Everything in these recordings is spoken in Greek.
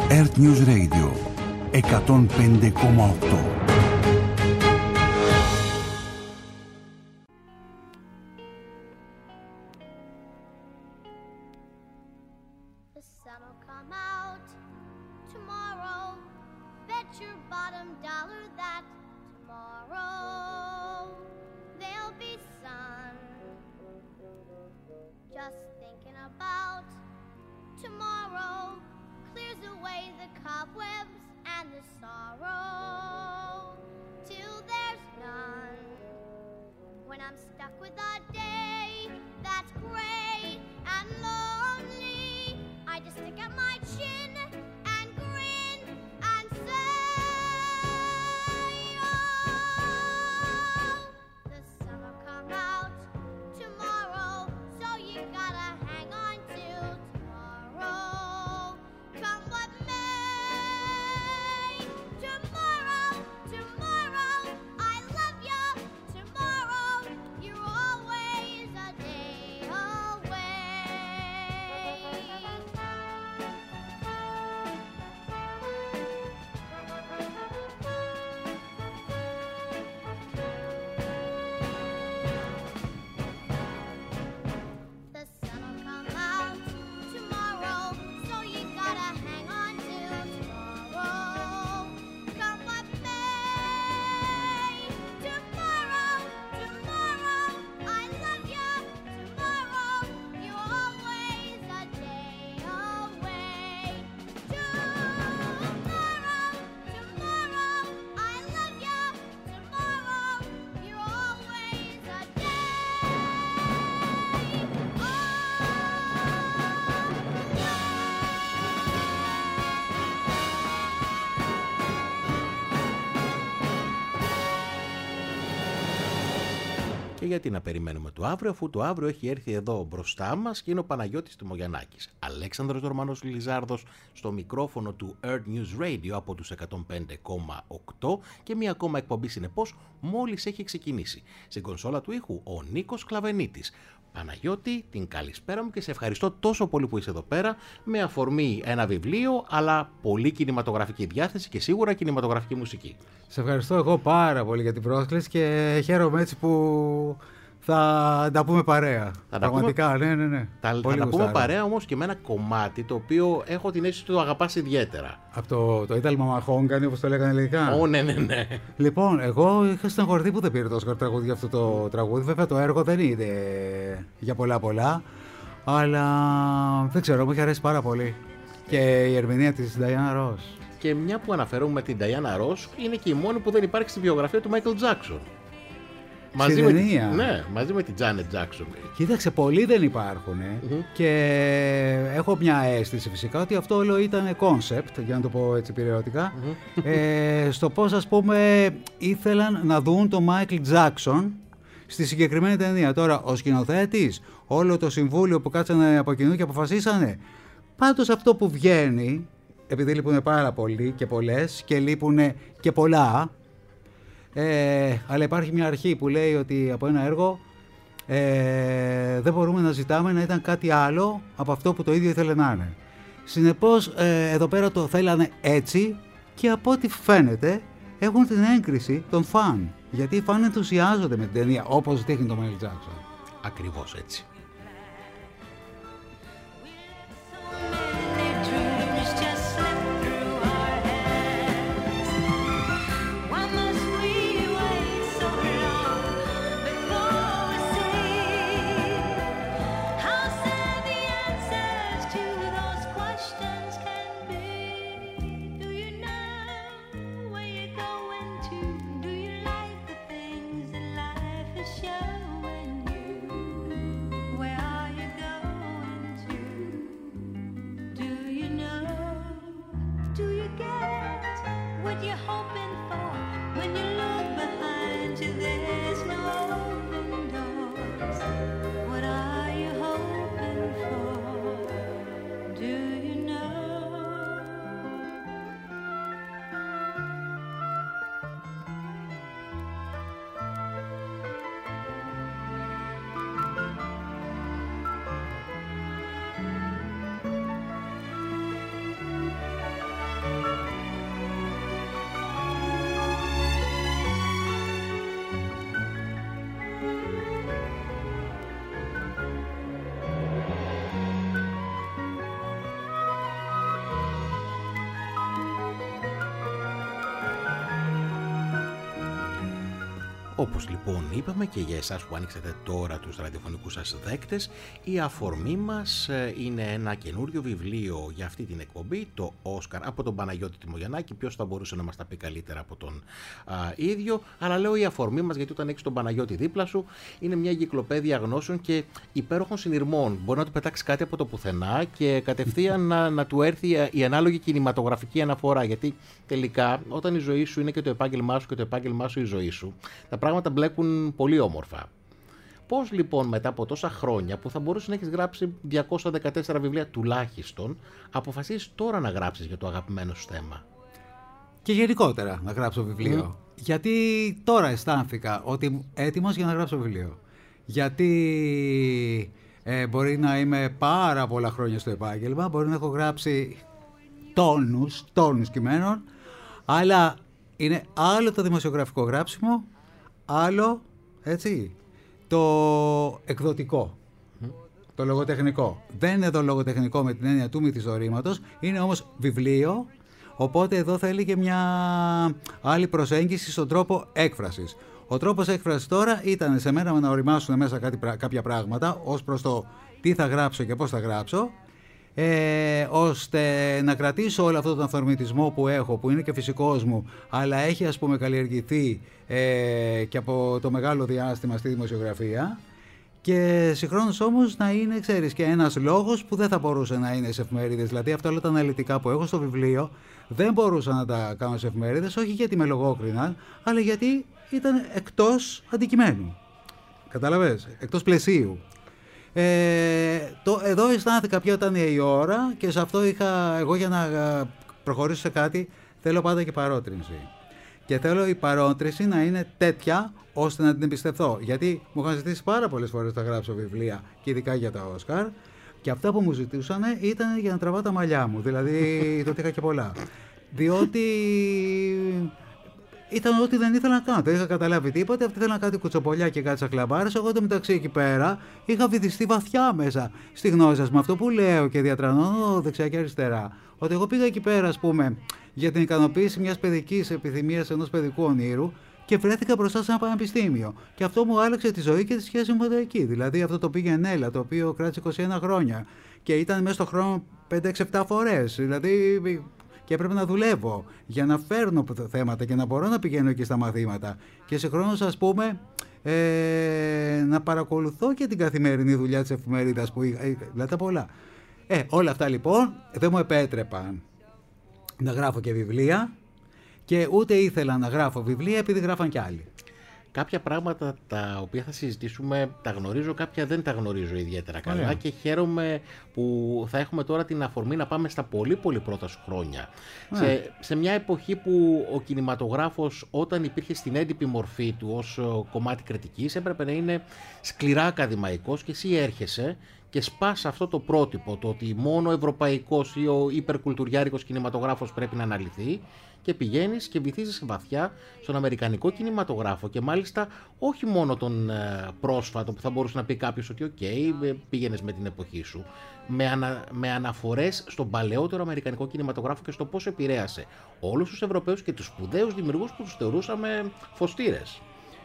Earth News Radio 105,8. Και γιατί να περιμένουμε το αύριο, αφού το αύριο έχει έρθει εδώ μπροστά μας και είναι ο Παναγιώτης Τιμογιαννάκης. Αλέξανδρος Δορμανός Λιζάρδος στο μικρόφωνο του Earth News Radio από τους 105,8 και μία ακόμα εκπομπή συνεπώς μόλις έχει ξεκινήσει. Στην κονσόλα του ήχου ο Νίκος Κλαβενίτης. Παναγιώτη, την καλησπέρα μου και σε ευχαριστώ τόσο πολύ που είσαι εδώ πέρα, με αφορμή ένα βιβλίο, αλλά πολύ κινηματογραφική διάθεση και σίγουρα κινηματογραφική μουσική. Σε ευχαριστώ εγώ πάρα πολύ για την πρόσκληση και χαίρομαι έτσι που θα τα πούμε παρέα. Πραγματικά, ναι. Θα τα πούμε παρέα όμως και με ένα κομμάτι το οποίο έχω την αίσθηση ότι το αγαπάς ιδιαίτερα. Από το Ήταλ Μαμαχόγκανη, όπως το λέγανε ελληνικά. Ναι. Λοιπόν, εγώ είχα στεναχωρηθεί που δεν πήρε το Όσκαρ τραγούδι για αυτό το τραγούδι. Βέβαια το έργο δεν είναι για πολλά, αλλά δεν ξέρω, μου είχε αρέσει πάρα πολύ. Και η ερμηνεία της Diana Ross. Και μια που αναφέρομαι την Diana Ross, είναι και η μόνη που δεν υπάρχει στη βιογραφία του Michael Jackson. Μαζί με την Janet Jackson. Κοίταξε, πολλοί δεν υπάρχουν και έχω μια αίσθηση φυσικά ότι αυτό όλο ήταν concept, για να το πω έτσι περιερωτικά, στο πώς ας πούμε ήθελαν να δουν τον Michael Jackson στη συγκεκριμένη ταινία. Τώρα ο σκηνοθέτης, όλο το συμβούλιο που κάτσανε από κοινού και αποφασίσανε. Πάντως αυτό που βγαίνει, επειδή λείπουν πάρα πολλοί και πολλές και λείπουν και πολλά, αλλά υπάρχει μια αρχή που λέει ότι από ένα έργο δεν μπορούμε να ζητάμε να ήταν κάτι άλλο από αυτό που το ίδιο ήθελε να είναι. Συνεπώς εδώ πέρα το θέλανε έτσι και από ό,τι φαίνεται έχουν την έγκριση των φαν, γιατί οι φαν ενθουσιάζονται με την ταινία όπως δείχνει το Michael Jackson. Ακριβώς έτσι. Όπως λοιπόν είπαμε και για εσάς που άνοιξατε τώρα τους ραδιοφωνικούς σας δέκτες, η αφορμή μας είναι ένα καινούριο βιβλίο για αυτή την εκπομπή, το Όσκαρ, από τον Παναγιώτη Τιμογιαννάκη. Ποιος θα μπορούσε να μας τα πει καλύτερα από τον ίδιο, αλλά λέω η αφορμή μας γιατί όταν έχεις τον Παναγιώτη δίπλα σου είναι μια εγκυκλοπαίδεια γνώσεων και υπέροχων συνειρμών. Μπορεί να του πετάξει κάτι από το πουθενά και κατευθείαν να του έρθει η ανάλογη κινηματογραφική αναφορά, γιατί τελικά όταν η ζωή σου είναι και το επάγγελμά σου και το επάγγελμά σου η ζωή σου, τα πράγματα μπλέκουν πολύ όμορφα. Πώς λοιπόν μετά από τόσα χρόνια που θα μπορούσε να έχεις γράψει 214 βιβλία τουλάχιστον, αποφασίσεις τώρα να γράψεις για το αγαπημένο σου θέμα? Και γενικότερα να γράψω βιβλίο. Γιατί τώρα αισθάνθηκα ότι είμαι έτοιμος για να γράψω βιβλίο. Γιατί μπορεί να είμαι πάρα πολλά χρόνια στο επάγγελμα, μπορεί να έχω γράψει τόνους κειμένων, αλλά είναι άλλο το δημοσιογραφικό γράψιμο, άλλο έτσι, το εκδοτικό, το λογοτεχνικό. Δεν είναι το λογοτεχνικό με την έννοια του μυθιστορήματος, είναι όμως βιβλίο, οπότε εδώ θέλει και μια άλλη προσέγγιση στον τρόπο έκφρασης. Ο τρόπος έκφρασης τώρα ήταν σε μένα να οριμάσουν μέσα κάποια πράγματα ως προς το τι θα γράψω και πώς θα γράψω, ώστε να κρατήσω όλο αυτό τον αυθορμητισμό που έχω, που είναι και φυσικός μου, αλλά έχει ας πούμε καλλιεργηθεί και από το μεγάλο διάστημα στη δημοσιογραφία, και συγχρόνως όμως να είναι, ξέρεις, και ένας λόγος που δεν θα μπορούσε να είναι σε εφημερίδες. Δηλαδή αυτά όλα τα αναλυτικά που έχω στο βιβλίο δεν μπορούσα να τα κάνω σε εφημερίδες, όχι γιατί με λογόκριναν, αλλά γιατί ήταν εκτός αντικειμένου. Καταλαβες, εκτός πλαισίου. Εδώ αισθάνθηκα ποια ήταν η ώρα και σε αυτό είχα, εγώ για να προχωρήσω σε κάτι θέλω πάντα και παρότρινση. Και θέλω η παρότρινση να είναι τέτοια ώστε να την εμπιστευτώ. Γιατί μου είχαν ζητήσει πάρα πολλές φορές να γράψω βιβλία και ειδικά για τα Όσκαρ, και αυτά που μου ζητούσαν ήταν για να τραβάω τα μαλλιά μου. Δηλαδή τότε είχα και πολλά. Διότι ήταν ό,τι δεν ήθελα να κάνω. Δεν είχα καταλάβει τίποτα. Αυτοί ήθελαν κάτι κουτσοπολιά και κάτι σακλαμπάρες. Εγώ το μεταξύ εκεί πέρα είχα βυθιστεί βαθιά μέσα στη γνώση σας με αυτό που λέω και διατρανώνω δεξιά και αριστερά. Ότι εγώ πήγα εκεί πέρα, ας πούμε, για την ικανοποίηση μιας παιδικής επιθυμίας, ενός παιδικού ονείρου, και βρέθηκα μπροστά σε ένα πανεπιστήμιο. Και αυτό μου άλλαξε τη ζωή και τη σχέση μου με το εκεί. Δηλαδή αυτό το πήγαινε έλα, το οποίο κράτησε 21 χρόνια. Και ήταν μέσα στον χρόνο 5-6-7 φορές. Δηλαδή. Και έπρεπε να δουλεύω για να φέρνω θέματα και να μπορώ να πηγαίνω εκεί στα μαθήματα. Και συγχρόνως, ας πούμε, να παρακολουθώ και την καθημερινή δουλειά της εφημερίδας που δηλαδή πολλά. Όλα αυτά λοιπόν δεν μου επέτρεπαν να γράφω και βιβλία, και ούτε ήθελα να γράφω βιβλία επειδή γράφαν κι άλλοι. Κάποια πράγματα τα οποία θα συζητήσουμε τα γνωρίζω, κάποια δεν τα γνωρίζω ιδιαίτερα καλά. Ωραία. Και χαίρομαι που θα έχουμε τώρα την αφορμή να πάμε στα πολύ πολύ πρώτα σου χρόνια. Σε μια εποχή που ο κινηματογράφος, όταν υπήρχε στην έντυπη μορφή του ως κομμάτι κριτικής, έπρεπε να είναι σκληρά ακαδημαϊκός, και εσύ έρχεσαι και σπάς αυτό το πρότυπο, το ότι μόνο ο ευρωπαϊκός ή ο υπερκουλτουριάρικος κινηματογράφος πρέπει να αναλυθεί, και πηγαίνεις και βυθίζεσαι βαθιά στον αμερικανικό κινηματογράφο, και μάλιστα όχι μόνο τον πρόσφατο που θα μπορούσε να πει κάποιος ότι πήγαινες με την εποχή σου, με αναφορές στον παλαιότερο αμερικανικό κινηματογράφο και στο πώς επηρέασε όλους τους Ευρωπαίους και τους σπουδαίους δημιουργούς που τους θεωρούσαμε φωστήρες.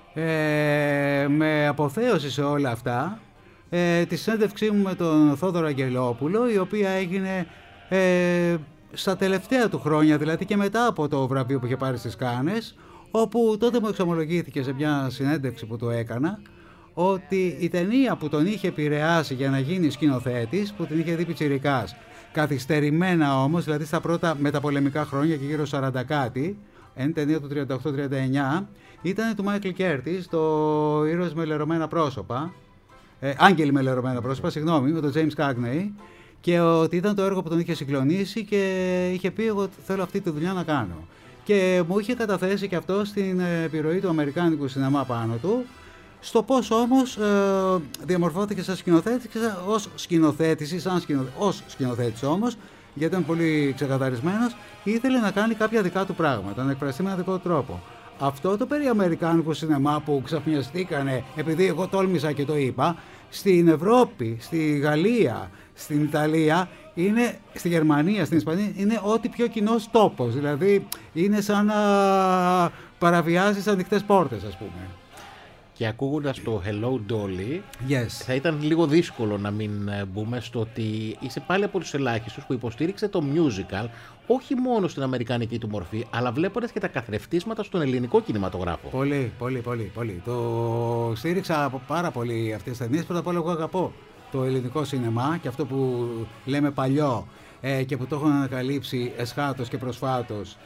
Με αποθέωση σε όλα αυτά, τη συνέντευξή μου με τον Θόδωρο Αγγελόπουλο, η οποία έγινε στα τελευταία του χρόνια, δηλαδή και μετά από το βραβείο που είχε πάρει στις Κάνες, όπου τότε μου εξομολογήθηκε σε μια συνέντευξη που το έκανα ότι η ταινία που τον είχε επηρεάσει για να γίνει σκηνοθέτης, που την είχε δει πιτσιρικάς, καθυστερημένα όμως, δηλαδή στα πρώτα μεταπολεμικά χρόνια και γύρω 40 κάτι, είναι ταινία του 38-39, ήταν του Μάικλ Κέρτις, το Ήρωες με λερωμένα πρόσωπα, Άγγελοι με λερωμένα πρόσωπα, συγγνώμη, με τον James Cagney, και ότι ήταν το έργο που τον είχε συγκλονίσει και είχε πει εγώ θέλω αυτή τη δουλειά να κάνω. Και μου είχε καταθέσει και αυτό στην επιρροή του αμερικάνικου σινεμά πάνω του, στο πώς όμως διαμορφώθηκε σαν σκηνοθέτης και ως σκηνοθέτης όμως, γιατί ήταν πολύ ξεκαθαρισμένος, ήθελε να κάνει κάποια δικά του πράγματα, να εκφραστεί με ένα δικό τρόπο. Αυτό το περί αμερικάνικου σινεμά που ξαφνιαστήκανε, επειδή εγώ τόλμησα και το είπα, στην Ευρώπη, στη Γαλλία, στην Ιταλία, είναι, στη Γερμανία, στην Ισπανία, είναι ό,τι πιο κοινός τόπος. Δηλαδή είναι σαν να παραβιάζεις ανοιχτές πόρτες, ας πούμε. και ακούγοντας το Hello Dolly, Yes. θα ήταν λίγο δύσκολο να μην μπούμε στο ότι είσαι πάλι από τους ελάχιστους που υποστήριξε το musical όχι μόνο στην αμερικανική του μορφή, αλλά βλέποντας και τα καθρεφτίσματα στον ελληνικό κινηματογράφο. Πολύ. Το στήριξα πάρα πολύ αυτές τις ταινίες. Πρώτα απ' όλα εγώ αγαπώ το ελληνικό σινεμά και αυτό που λέμε παλιό και που το έχουν ανακαλύψει εσχάτως και προσφάτως.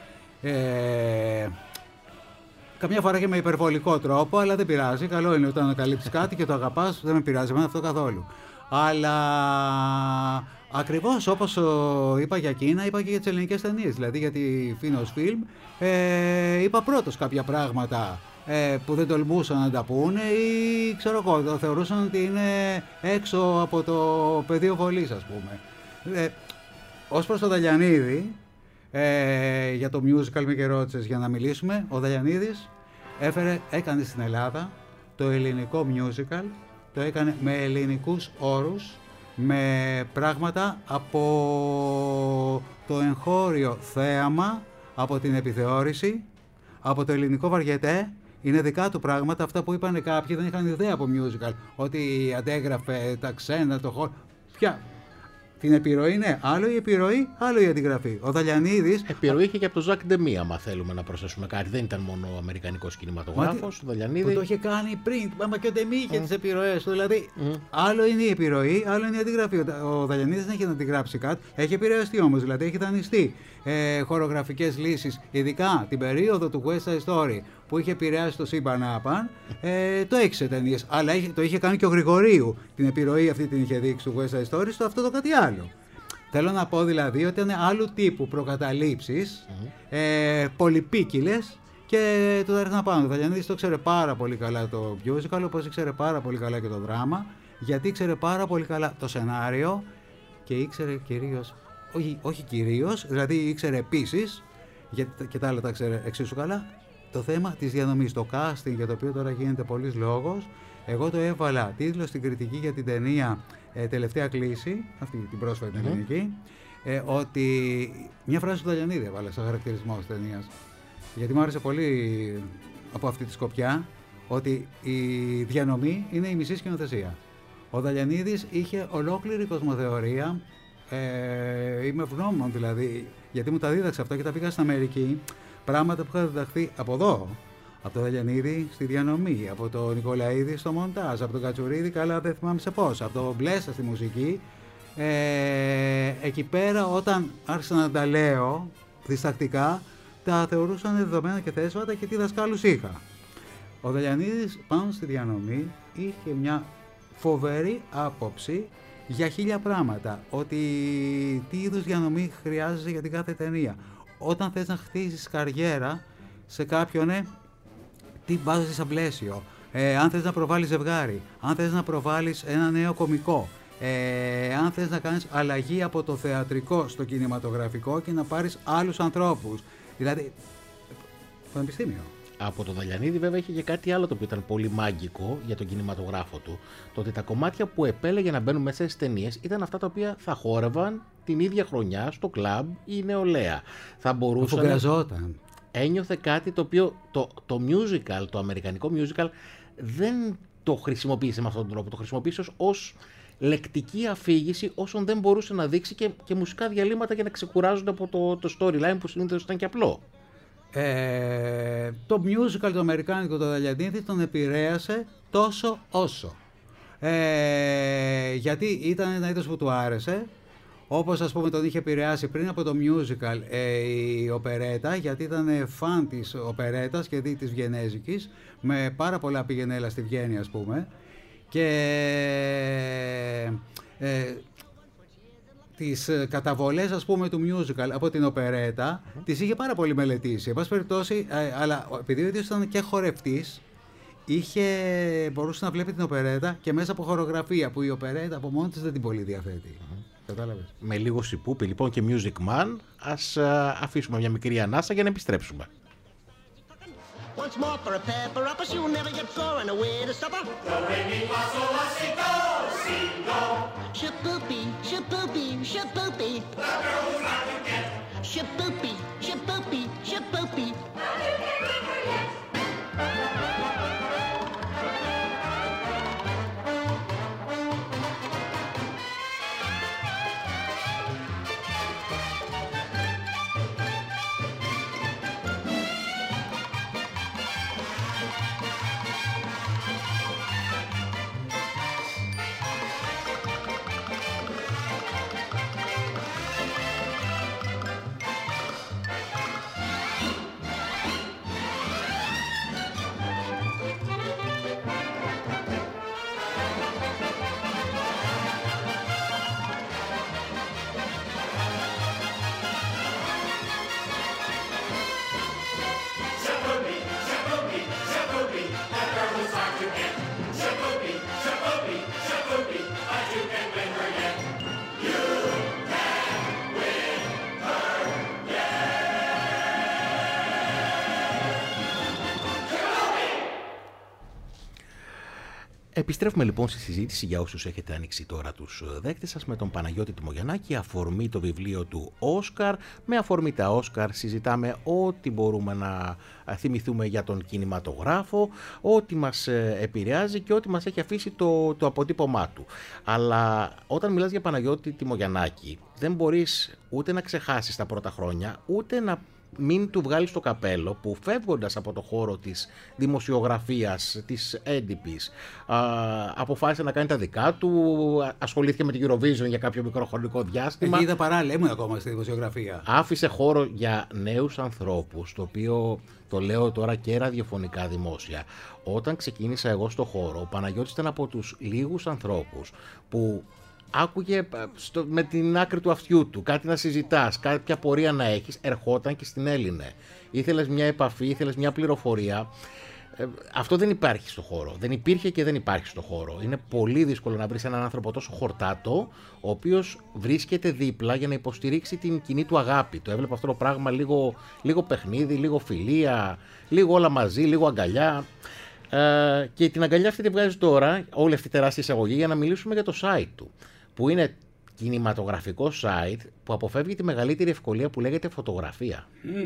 Καμιά φορά και με υπερβολικό τρόπο, αλλά δεν πειράζει. Καλό είναι όταν ανακαλύψεις κάτι και το αγαπάς, δεν με πειράζει εμένα αυτό καθόλου. Αλλά ακριβώς όπως είπα για Κίνα, είπα και για τις ελληνικές ταινίες. Δηλαδή για τη Φίνος Φιλμ είπα πρώτος κάποια πράγματα που δεν τολμούσαν να τα πούνε ή ξέρω εγώ, το θεωρούσαν ότι είναι έξω από το πεδίο βολής, ας πούμε. Ως προς τον Δαλιανίδη, για το musical με και ρώτησες για να μιλήσουμε, ο Δαλιανίδης έκανε στην Ελλάδα το ελληνικό musical, το έκανε με ελληνικούς όρους, με πράγματα από το εγχώριο θέαμα, από την επιθεώρηση, από το ελληνικό βαριετέ. Είναι δικά του πράγματα, αυτά που είπαν κάποιοι δεν είχαν ιδέα από musical, ότι αντέγραφε τα ξένα, το χώρο. Πια. Την επιρροή, ναι. Άλλο η επιρροή, άλλο η αντιγραφή. Ο Δαλιανίδης. Επιρροή είχε και από τον Ζακ Ντεμί, άμα θέλουμε να προσθέσουμε κάτι. Δεν ήταν μόνο ο αμερικανικός κινηματογράφος. Ο Δαλιανίδη. Που το είχε κάνει πριν. Μα και ο Ντεμί είχε τις επιρροές του. Δηλαδή, άλλο είναι η επιρροή, άλλο είναι η αντιγραφή. Ο Δαλιανίδης δεν έχει να αντιγράψει κάτι. Έχει επηρεαστεί όμως. Δηλαδή, έχει δανειστεί χορογραφικές λύσεις, ειδικά την περίοδο του West Side Story που είχε επηρεάσει το σύμπαν άπαν, το έχει σε ταινίες. Αλλά το είχε κάνει και ο Γρηγορίου. Την επιρροή αυτή την είχε δείξει του West Side Story στο αυτό το κάτι άλλο. Θέλω να πω δηλαδή ότι είναι άλλου τύπου προκαταλήψεις, πολυπίκυλες και το έριχνα πάνω. Ο Δαλιανίδης το ξέρε πάρα πολύ καλά το musical, όπως ήξερε πάρα πολύ καλά και το δράμα, γιατί ήξερε πάρα πολύ καλά το σενάριο και ήξερε κυρίως, όχι κυρίως, δηλαδή ήξερε επίσης, γιατί και τα άλλα τα ξέρε εξίσου καλά, το θέμα της διανομής, το casting για το οποίο τώρα γίνεται πολλής λόγος. Εγώ το έβαλα τίτλο στην κριτική για την ταινία Τελευταία Κλήση, αυτή την πρόσφατη ελληνική, ότι μια φράση του Δαλιανίδη έβαλα σαν χαρακτηρισμό της ταινίας, γιατί μου άρεσε πολύ από αυτή τη σκοπιά, ότι η διανομή είναι η μισή σκηνοθεσία. Ο Δαλιανίδης είχε ολόκληρη κοσμοθεωρία, είμαι ευγνώμων δηλαδή, γιατί μου τα δίδαξε αυτά και τα πήγα στην Αμερική, πράγματα που είχα διδαχθεί από εδώ, από το Δαλιανίδη στη διανομή, από το Νικολαίδη στο μοντάζ, από τον Κατσουρίδη, καλά δεν θυμάμαι σε πώς, από το Μπλέστα στη μουσική. Εκεί πέρα όταν άρχισα να τα λέω διστακτικά, τα θεωρούσαν δεδομένα και θέσματα και τι δασκάλους είχα. Ο Δαλιανίδης πάνω στη διανομή είχε μια φοβερή άποψη για 1000 πράγματα, ότι τι είδους διανομή χρειάζεσαι για την κάθε ταινία. Όταν θες να χτίσεις καριέρα σε κάποιον, τι βάζεις σαν πλαίσιο, αν θες να προβάλλεις ζευγάρι, αν θες να προβάλλεις ένα νέο κωμικό, αν θες να κάνεις αλλαγή από το θεατρικό στο κινηματογραφικό και να πάρεις άλλους ανθρώπους. Δηλαδή, πανεπιστήμιο. Από το Δαλιανίδη βέβαια είχε και κάτι άλλο το οποίο ήταν πολύ μάγκικο για τον κινηματογράφο του. Το ότι τα κομμάτια που επέλεγε να μπαίνουν μέσα στις ταινίες ήταν αυτά τα οποία θα χόρευαν την ίδια χρονιά στο κλαμπ ή η νεολαία. Θα μπορούσαν. Αφουγκραζόταν. Ένιωθε κάτι το οποίο το musical, το αμερικανικό musical δεν το χρησιμοποίησε με αυτόν τον τρόπο. Το χρησιμοποίησε ως λεκτική αφήγηση όσων δεν μπορούσε να δείξει και μουσικά διαλύματα για να ξεκουράζονται από το storyline που συνήθως ήταν και απλό. Το musical το αμερικάνικο το Δαλιανίδη τον επηρέασε τόσο όσο. Γιατί ήταν ένα είδος που του άρεσε. Όπως ας πούμε τον είχε επηρεάσει πριν από το musical η οπερέτα, γιατί ήταν φαν της οπερέτας και δι της βιενέζικης, με πάρα πολλά πηγενέλα στη Βιέννη ας πούμε, και τις καταβολές ας πούμε του musical από την οπερέτα τις είχε πάρα πολύ μελετήσει. Εν πάση περιπτώσει, αλλά επειδή ο ίδιος ήταν και χορευτής, μπορούσε να βλέπει την οπερέτα και μέσα από χορογραφία, που η οπερέτα από μόνη της δεν την πολύ διαθέτει. Κατάλαβες. Με λίγο σιπούπι λοιπόν και Music Man, ας αφήσουμε μια μικρή ανάσα για να επιστρέψουμε. Once more for a pepper up, you'll never get sore and away to supper. The ringing bustle was singo, singo. Shapoopy, shapoopy, shapoopy. The girl who's not to get. Shapoopy, shapoopy, shapoopy. Well, you can't leave her yet. Επιστρέφουμε λοιπόν στη συζήτηση για όσους έχετε ανοίξει τώρα τους δέκτες σας με τον Παναγιώτη Τιμογιαννάκη, αφορμή το βιβλίο του Όσκαρ. Με αφορμή τα Όσκαρ συζητάμε ό,τι μπορούμε να θυμηθούμε για τον κινηματογράφο, ό,τι μας επηρεάζει και ό,τι μας έχει αφήσει το αποτύπωμά του. Αλλά όταν μιλάς για Παναγιώτη Τιμογιαννάκη δεν μπορείς ούτε να ξεχάσεις τα πρώτα χρόνια, ούτε να μην του βγάλεις το καπέλο που φεύγοντας από το χώρο της δημοσιογραφίας, της έντυπης, αποφάσισε να κάνει τα δικά του, ασχολήθηκε με την Eurovision για κάποιο μικρό χρονικό διάστημα. Εκεί είδα παράλληλα, ήμουν ακόμα στη δημοσιογραφία. Άφησε χώρο για νέους ανθρώπους, το οποίο το λέω τώρα και ραδιοφωνικά δημόσια. Όταν ξεκίνησα εγώ στο χώρο, ο Παναγιώτης ήταν από τους λίγους ανθρώπους που άκουγε με την άκρη του αυτιού του κάτι να συζητάς, κάποια πορεία να έχεις, ερχόταν και στην Έλληνε. Ήθελες μια επαφή, ήθελες μια πληροφορία. Αυτό δεν υπάρχει στο χώρο. Δεν υπήρχε και δεν υπάρχει στο χώρο. Είναι πολύ δύσκολο να βρεις έναν άνθρωπο τόσο χορτάτο, ο οποίος βρίσκεται δίπλα για να υποστηρίξει την κοινή του αγάπη. Το έβλεπα αυτό το πράγμα λίγο παιχνίδι, λίγο φιλία, λίγο όλα μαζί, λίγο αγκαλιά. Και την αγκαλιά αυτή τη βγάζει τώρα, όλη αυτή η τεράστια εισαγωγή, για να μιλήσουμε για το site του, που είναι κινηματογραφικό site που αποφεύγει τη μεγαλύτερη ευκολία που λέγεται φωτογραφία.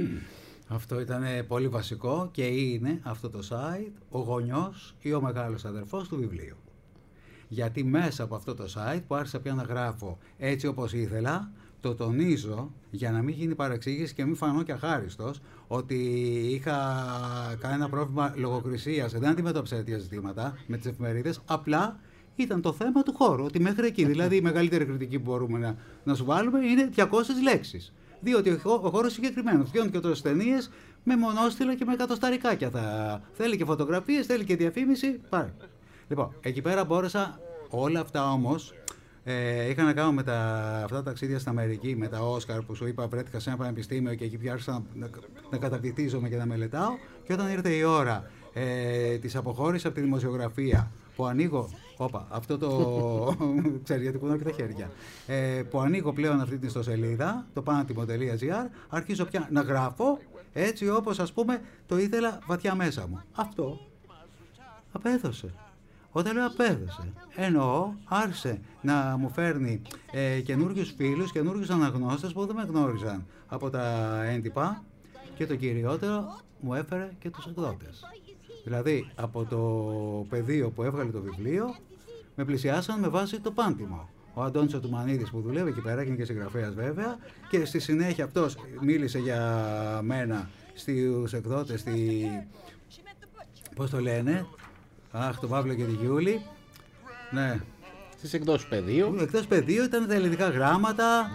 Αυτό ήταν πολύ βασικό και είναι αυτό το site ο γονιός ή ο μεγάλος αδερφός του βιβλίου. Γιατί μέσα από αυτό το site που άρχισα πια να γράφω έτσι όπως ήθελα, το τονίζω για να μην γίνει παρεξήγηση και μην φανώ και αχάριστος ότι είχα κανένα πρόβλημα λογοκρισίας, δεν αντιμετώπισα τέτοια ζητήματα με τις εφημερίδες, απλά ήταν το θέμα του χώρου, ότι μέχρι εκεί, δηλαδή η μεγαλύτερη κριτική που μπορούμε να σου βάλουμε είναι 200 λέξεις. Διότι ο χώρος συγκεκριμένος, φτιάχνει και τόσες ταινίες με μονόστιλα και με εκατοσταρικάκια. Θέλει και φωτογραφίες, θέλει και διαφήμιση. Πάρε. Λοιπόν, εκεί πέρα μπόρεσα όλα αυτά όμως. Είχα να κάνω με αυτά τα ταξίδια στην Αμερική, με τα Όσκαρ που σου είπα, βρέθηκα σε ένα πανεπιστήμιο και εκεί πια άρχισα να καταπληκτίζομαι και να μελετάω. Και όταν ήρθε η ώρα της αποχώρησης από τη δημοσιογραφία, που ανοίγω. Όπα, αυτό το. Ξέρει γιατί κουνάω και τα χέρια. Που ανοίγω πλέον αυτή την ιστοσελίδα, το panatimo.gr, αρχίζω πια να γράφω έτσι όπως ας πούμε το ήθελα βαθιά μέσα μου. Αυτό απέδωσε. Όταν λέω απέδωσε, εννοώ άρχισε να μου φέρνει καινούργιους φίλους, καινούργιους αναγνώστες που δεν με γνώριζαν από τα έντυπα και το κυριότερο μου έφερε και τους εκδότες. Δηλαδή από το πεδίο που έβγαλε το βιβλίο με πλησιάσαν με βάση το Πάνατιμο. Ο Αντώνης ο Τουμανίδης που δουλεύει εκεί πέρα και είναι και συγγραφέας βέβαια, και στη συνέχεια αυτός μίλησε για μένα στους εκδότες, πώς το λένε, το Παύλο και τη Γιούλη, ναι. Στις εκδόσεις πεδίου. Εκτός πεδίου ήταν τα ελληνικά γράμματα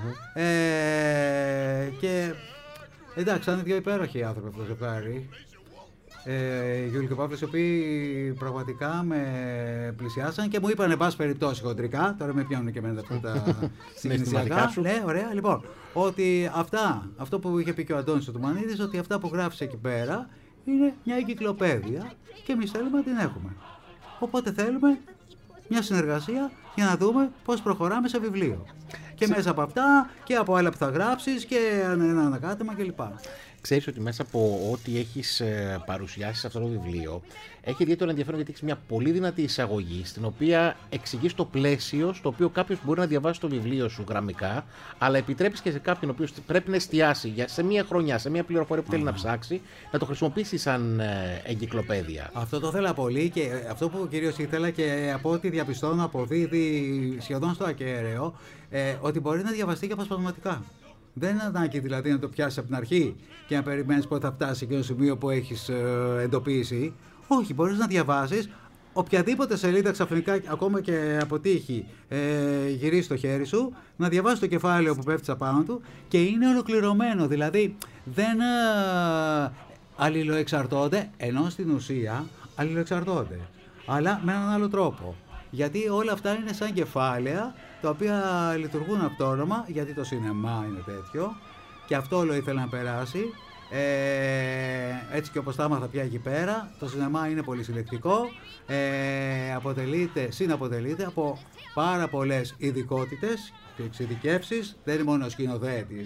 και εντάξει, ήταν δύο υπέροχοι άνθρωποι αυτό το ζευγάρι. Γιούλη και Παύλος, οι οποίοι πραγματικά με πλησιάσαν και μου είπαν, εν πάση περιπτώσει, χοντρικά, τώρα με πιάνουν και εμένα αυτά τα συναισθηματικά σου. Ναι, ωραία, λοιπόν, ότι αυτό που είχε πει και ο Αντώνης ο Τουμανίδης, ότι αυτά που γράφεις εκεί πέρα είναι μια εγκυκλοπαίδεια και εμείς θέλουμε να την έχουμε. Οπότε θέλουμε μια συνεργασία για να δούμε πώς προχωράμε σε βιβλίο. Και μέσα από αυτά και από άλλα που θα γράψεις και ένα ανακάτεμα κλπ. Ξέρεις ότι μέσα από ό,τι έχεις παρουσιάσει σε αυτό το βιβλίο έχει ιδιαίτερο ενδιαφέρον γιατί έχεις μια πολύ δυνατή εισαγωγή στην οποία εξηγείς το πλαίσιο στο οποίο κάποιος μπορεί να διαβάσει το βιβλίο σου γραμμικά, αλλά επιτρέπεις και σε κάποιον ο οποίος πρέπει να εστιάσει σε μια χρονιά, σε μια πληροφορία που θέλει να ψάξει, να το χρησιμοποιήσει σαν εγκυκλοπαίδεια. Αυτό το ήθελα πολύ και αυτό που κυρίως ήθελα και από ό,τι διαπιστώνω αποδίδει σχεδόν στο ακέραιο, ότι μπορεί να διαβαστεί και αποσπασματικά. Δεν είναι ανάγκη δηλαδή να το πιάσεις από την αρχή και να περιμένεις πότε θα φτάσει και στο σημείο που έχεις εντοπίσει. Όχι, μπορείς να διαβάσεις οποιαδήποτε σελίδα ξαφνικά, ακόμα και αποτύχει, γυρίσει στο χέρι σου, να διαβάσεις το κεφάλαιο που πέφτει απάνω του και είναι ολοκληρωμένο. Δηλαδή δεν αλληλοεξαρτώνται, ενώ στην ουσία αλληλοεξαρτώνται, αλλά με έναν άλλο τρόπο. Γιατί όλα αυτά είναι σαν κεφάλαια τα οποία λειτουργούν αυτόνομα, γιατί το σινεμά είναι τέτοιο και αυτό όλο ήθελα να περάσει. Έτσι και όπως τα έμαθα πια εκεί πέρα, το σινεμά είναι πολύ συλλεκτικό, συναποτελείται από πάρα πολλές ειδικότητες και εξειδικεύσεις. Δεν είναι μόνο ο σκηνοθέτης,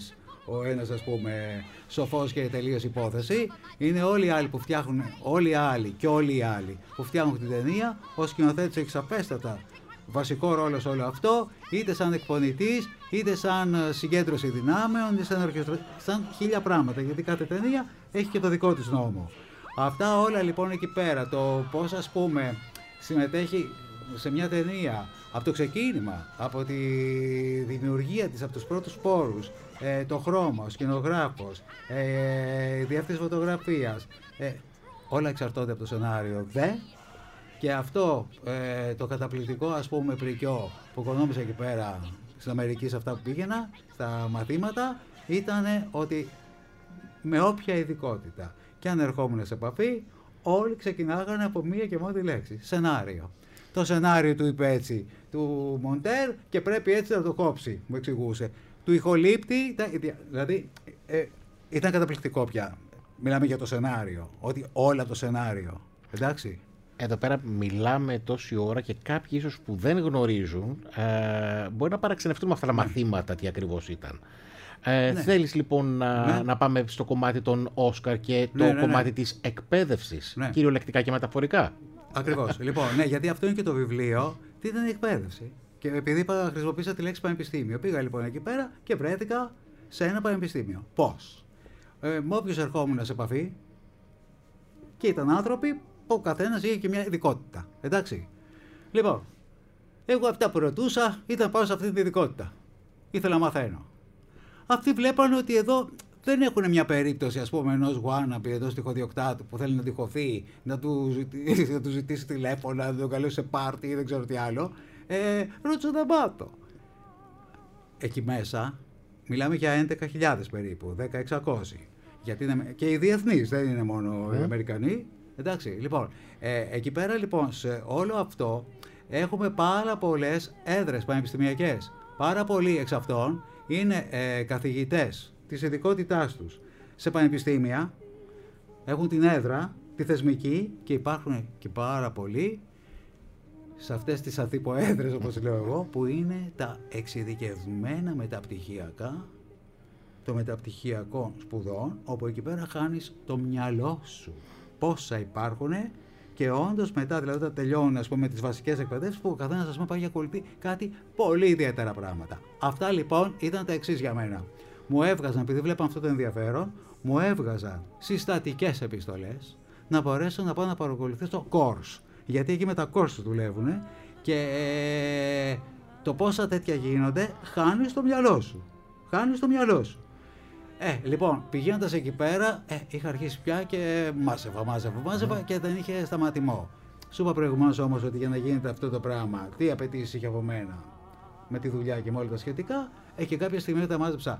ο ένας ας πούμε σοφός και τελείως υπόθεση. Είναι όλοι οι άλλοι που φτιάχνουν, όλοι οι άλλοι που φτιάχνουν την ταινία. Ο σκηνοθέτης έχει σαφέστατα βασικό ρόλο σε όλο αυτό, είτε σαν εκπονητής, είτε σαν συγκέντρωση δυνάμεων, είτε σαν χίλια πράγματα, γιατί κάθε ταινία έχει και το δικό της νόμο. Αυτά όλα λοιπόν εκεί πέρα, το πώς ας πούμε συμμετέχει σε μια ταινία από το ξεκίνημα, από τη δημιουργία της, από τους πρώτους πόρους, το χρώμα, ο σκηνογράφος, η διεύθυνση φωτογραφίας, όλα εξαρτώνται από το σενάριο. Και αυτό το καταπληκτικό ας πούμε πρικιό που οικονόμησα εκεί πέρα στην Αμερική σε αυτά που πήγαινα, στα μαθήματα, ήταν ότι με όποια ειδικότητα και αν ερχόμουν σε επαφή, όλοι ξεκινάγανε από μία και μόνη λέξη, σενάριο. Το σενάριο του είπε έτσι, του Μοντέρ, και πρέπει έτσι να το κόψει, μου εξηγούσε. Του ηχολήπτη, δηλαδή ήταν καταπληκτικό πια. Μιλάμε για το σενάριο, ότι όλα από το σενάριο, εντάξει. Εδώ πέρα μιλάμε τόση ώρα και κάποιοι ίσως που δεν γνωρίζουν μπορεί να παραξενευτούν με αυτά τα μαθήματα τι ακριβώς ήταν. Θέλεις λοιπόν να πάμε στο κομμάτι των Όσκαρ και το κομμάτι της εκπαίδευσης, κυριολεκτικά και μεταφορικά. Ακριβώς. Λοιπόν, γιατί αυτό είναι και το βιβλίο. Τι ήταν η εκπαίδευση. Και επειδή χρησιμοποίησα τη λέξη πανεπιστήμιο, πήγα λοιπόν εκεί πέρα και βρέθηκα σε ένα πανεπιστήμιο. Πώς? Με όποιους ερχόμουν σε επαφή, και ήταν άνθρωποι που ο καθένας είχε και μια ειδικότητα. Εντάξει. Λοιπόν, εγώ αυτά που ρωτούσα ήταν πάνω σε αυτή την ειδικότητα. Ήθελα να μαθαίνω. Αυτοί βλέπανε ότι εδώ δεν έχουν μια περίπτωση, ας πούμε, ενός wannabe, ενός τυχοδιοκτάτου που θέλει να τυχωθεί, να του ζητήσει τηλέφωνα, να τον καλέσει σε πάρτι ή δεν ξέρω τι άλλο. Ρώτησα να μάθω. Εκεί μέσα μιλάμε για 11.000 περίπου, 10.600. Γιατί είναι, και οι διεθνείς, δεν είναι μόνο οι Αμερικανοί. Εντάξει, λοιπόν, εκεί πέρα λοιπόν σε όλο αυτό έχουμε πάρα πολλές έδρες πανεπιστημιακές. Πάρα πολλοί εξ αυτών είναι καθηγητές της ειδικότητάς τους σε πανεπιστήμια, έχουν την έδρα, τη θεσμική, και υπάρχουν και πάρα πολλοί σε αυτές τις αθήποέδρες, όπως λέω εγώ, που είναι τα εξειδικευμένα μεταπτυχιακά, των μεταπτυχιακών σπουδών, όπου εκεί πέρα χάνεις το μυαλό σου. Πόσα υπάρχουν, και όντως μετά, δηλαδή όταν τελειώνουν ας πούμε τις βασικές εκπαιδεύσεις, που ο καθένας ας πούμε πάει για ακολουθεί κάτι πολύ ιδιαίτερα πράγματα. Αυτά λοιπόν ήταν τα εξής για μένα. Μου έβγαζαν, επειδή βλέπαμε αυτό το ενδιαφέρον, μου έβγαζαν συστατικές επιστολές να μπορέσω να πάω να παρακολουθήσω το course. Γιατί εκεί με τα course δουλεύουν και το πόσα τέτοια γίνονται, χάνεις το μυαλό σου. Χάνεις το μυαλό σου. Λοιπόν, πηγαίνοντας εκεί πέρα, είχα αρχίσει πια και μάζευα και δεν είχε σταματημό. Σου είπα προηγουμένως όμως ότι για να γίνεται αυτό το πράγμα, τι απαιτήσεις είχε από μένα με τη δουλειά και με όλα τα σχετικά, και κάποια στιγμή όταν μάζεψα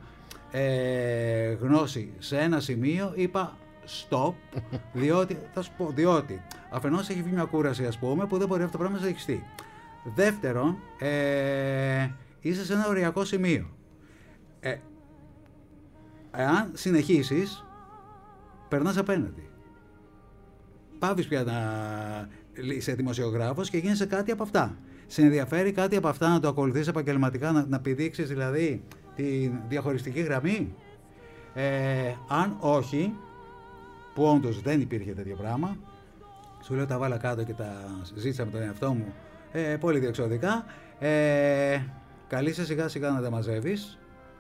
γνώση σε ένα σημείο, είπα stop, διότι, θα σου πω, διότι αφενός έχει βγει μια κούραση ας πούμε που δεν μπορεί αυτό το πράγμα να συνεχιστεί. Δεύτερον, είσαι σε ένα οριακό σημείο. Εάν συνεχίσεις, περνάς απέναντι. Πάβεις πια να είσαι δημοσιογράφος και γίνεσαι κάτι από αυτά. Σε ενδιαφέρει κάτι από αυτά να το ακολουθείς επαγγελματικά, να πηδήξεις δηλαδή τη διαχωριστική γραμμή. Αν όχι, που όντως δεν υπήρχε τέτοιο πράγμα, σου λέω τα βάλα κάτω και τα ζήτησα με τον εαυτό μου πολύ διεξοδικά, καλείσαι σιγά σιγά να τα μαζεύεις.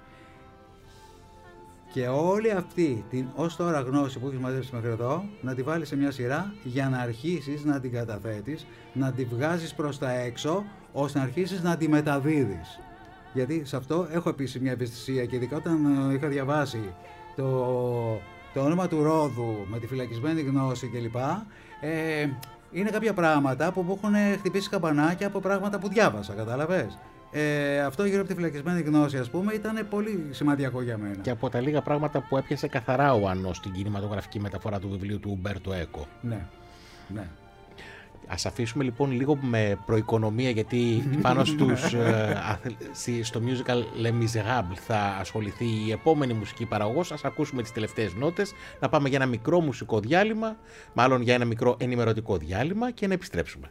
Και όλη αυτή την ως τώρα γνώση που έχεις μαζέψει μέχρι εδώ, να τη βάλεις σε μια σειρά για να αρχίσεις να την καταθέτεις, να τη βγάζεις προς τα έξω, ώστε να αρχίσεις να τη μεταδίδεις. Γιατί σε αυτό έχω επίσης μια ευαισθησία, και ειδικά όταν είχα διαβάσει το όνομα του Ρόδου με τη φυλακισμένη γνώση κλπ. Είναι κάποια πράγματα που μου έχουν χτυπήσει καμπανάκια από πράγματα που διάβασα, κατάλαβες. Αυτό γύρω από τη φυλακισμένη γνώση, ας πούμε, ήταν πολύ σημαντικό για μένα. Και από τα λίγα πράγματα που έπιασε καθαρά ο Άννος στην κινηματογραφική μεταφορά του βιβλίου του Ουμπέρτο Έκο. Ναι, ναι. Ας αφήσουμε λοιπόν λίγο με προοικονομία, γιατί πάνω στο musical Les Misérables θα ασχοληθεί η επόμενη μουσική παραγωγός. Ας ακούσουμε τις τελευταίες νότες, να πάμε για ένα μικρό μουσικό διάλειμμα, μάλλον για ένα μικρό ενημερωτικό διάλειμμα, και να επιστρέψουμε.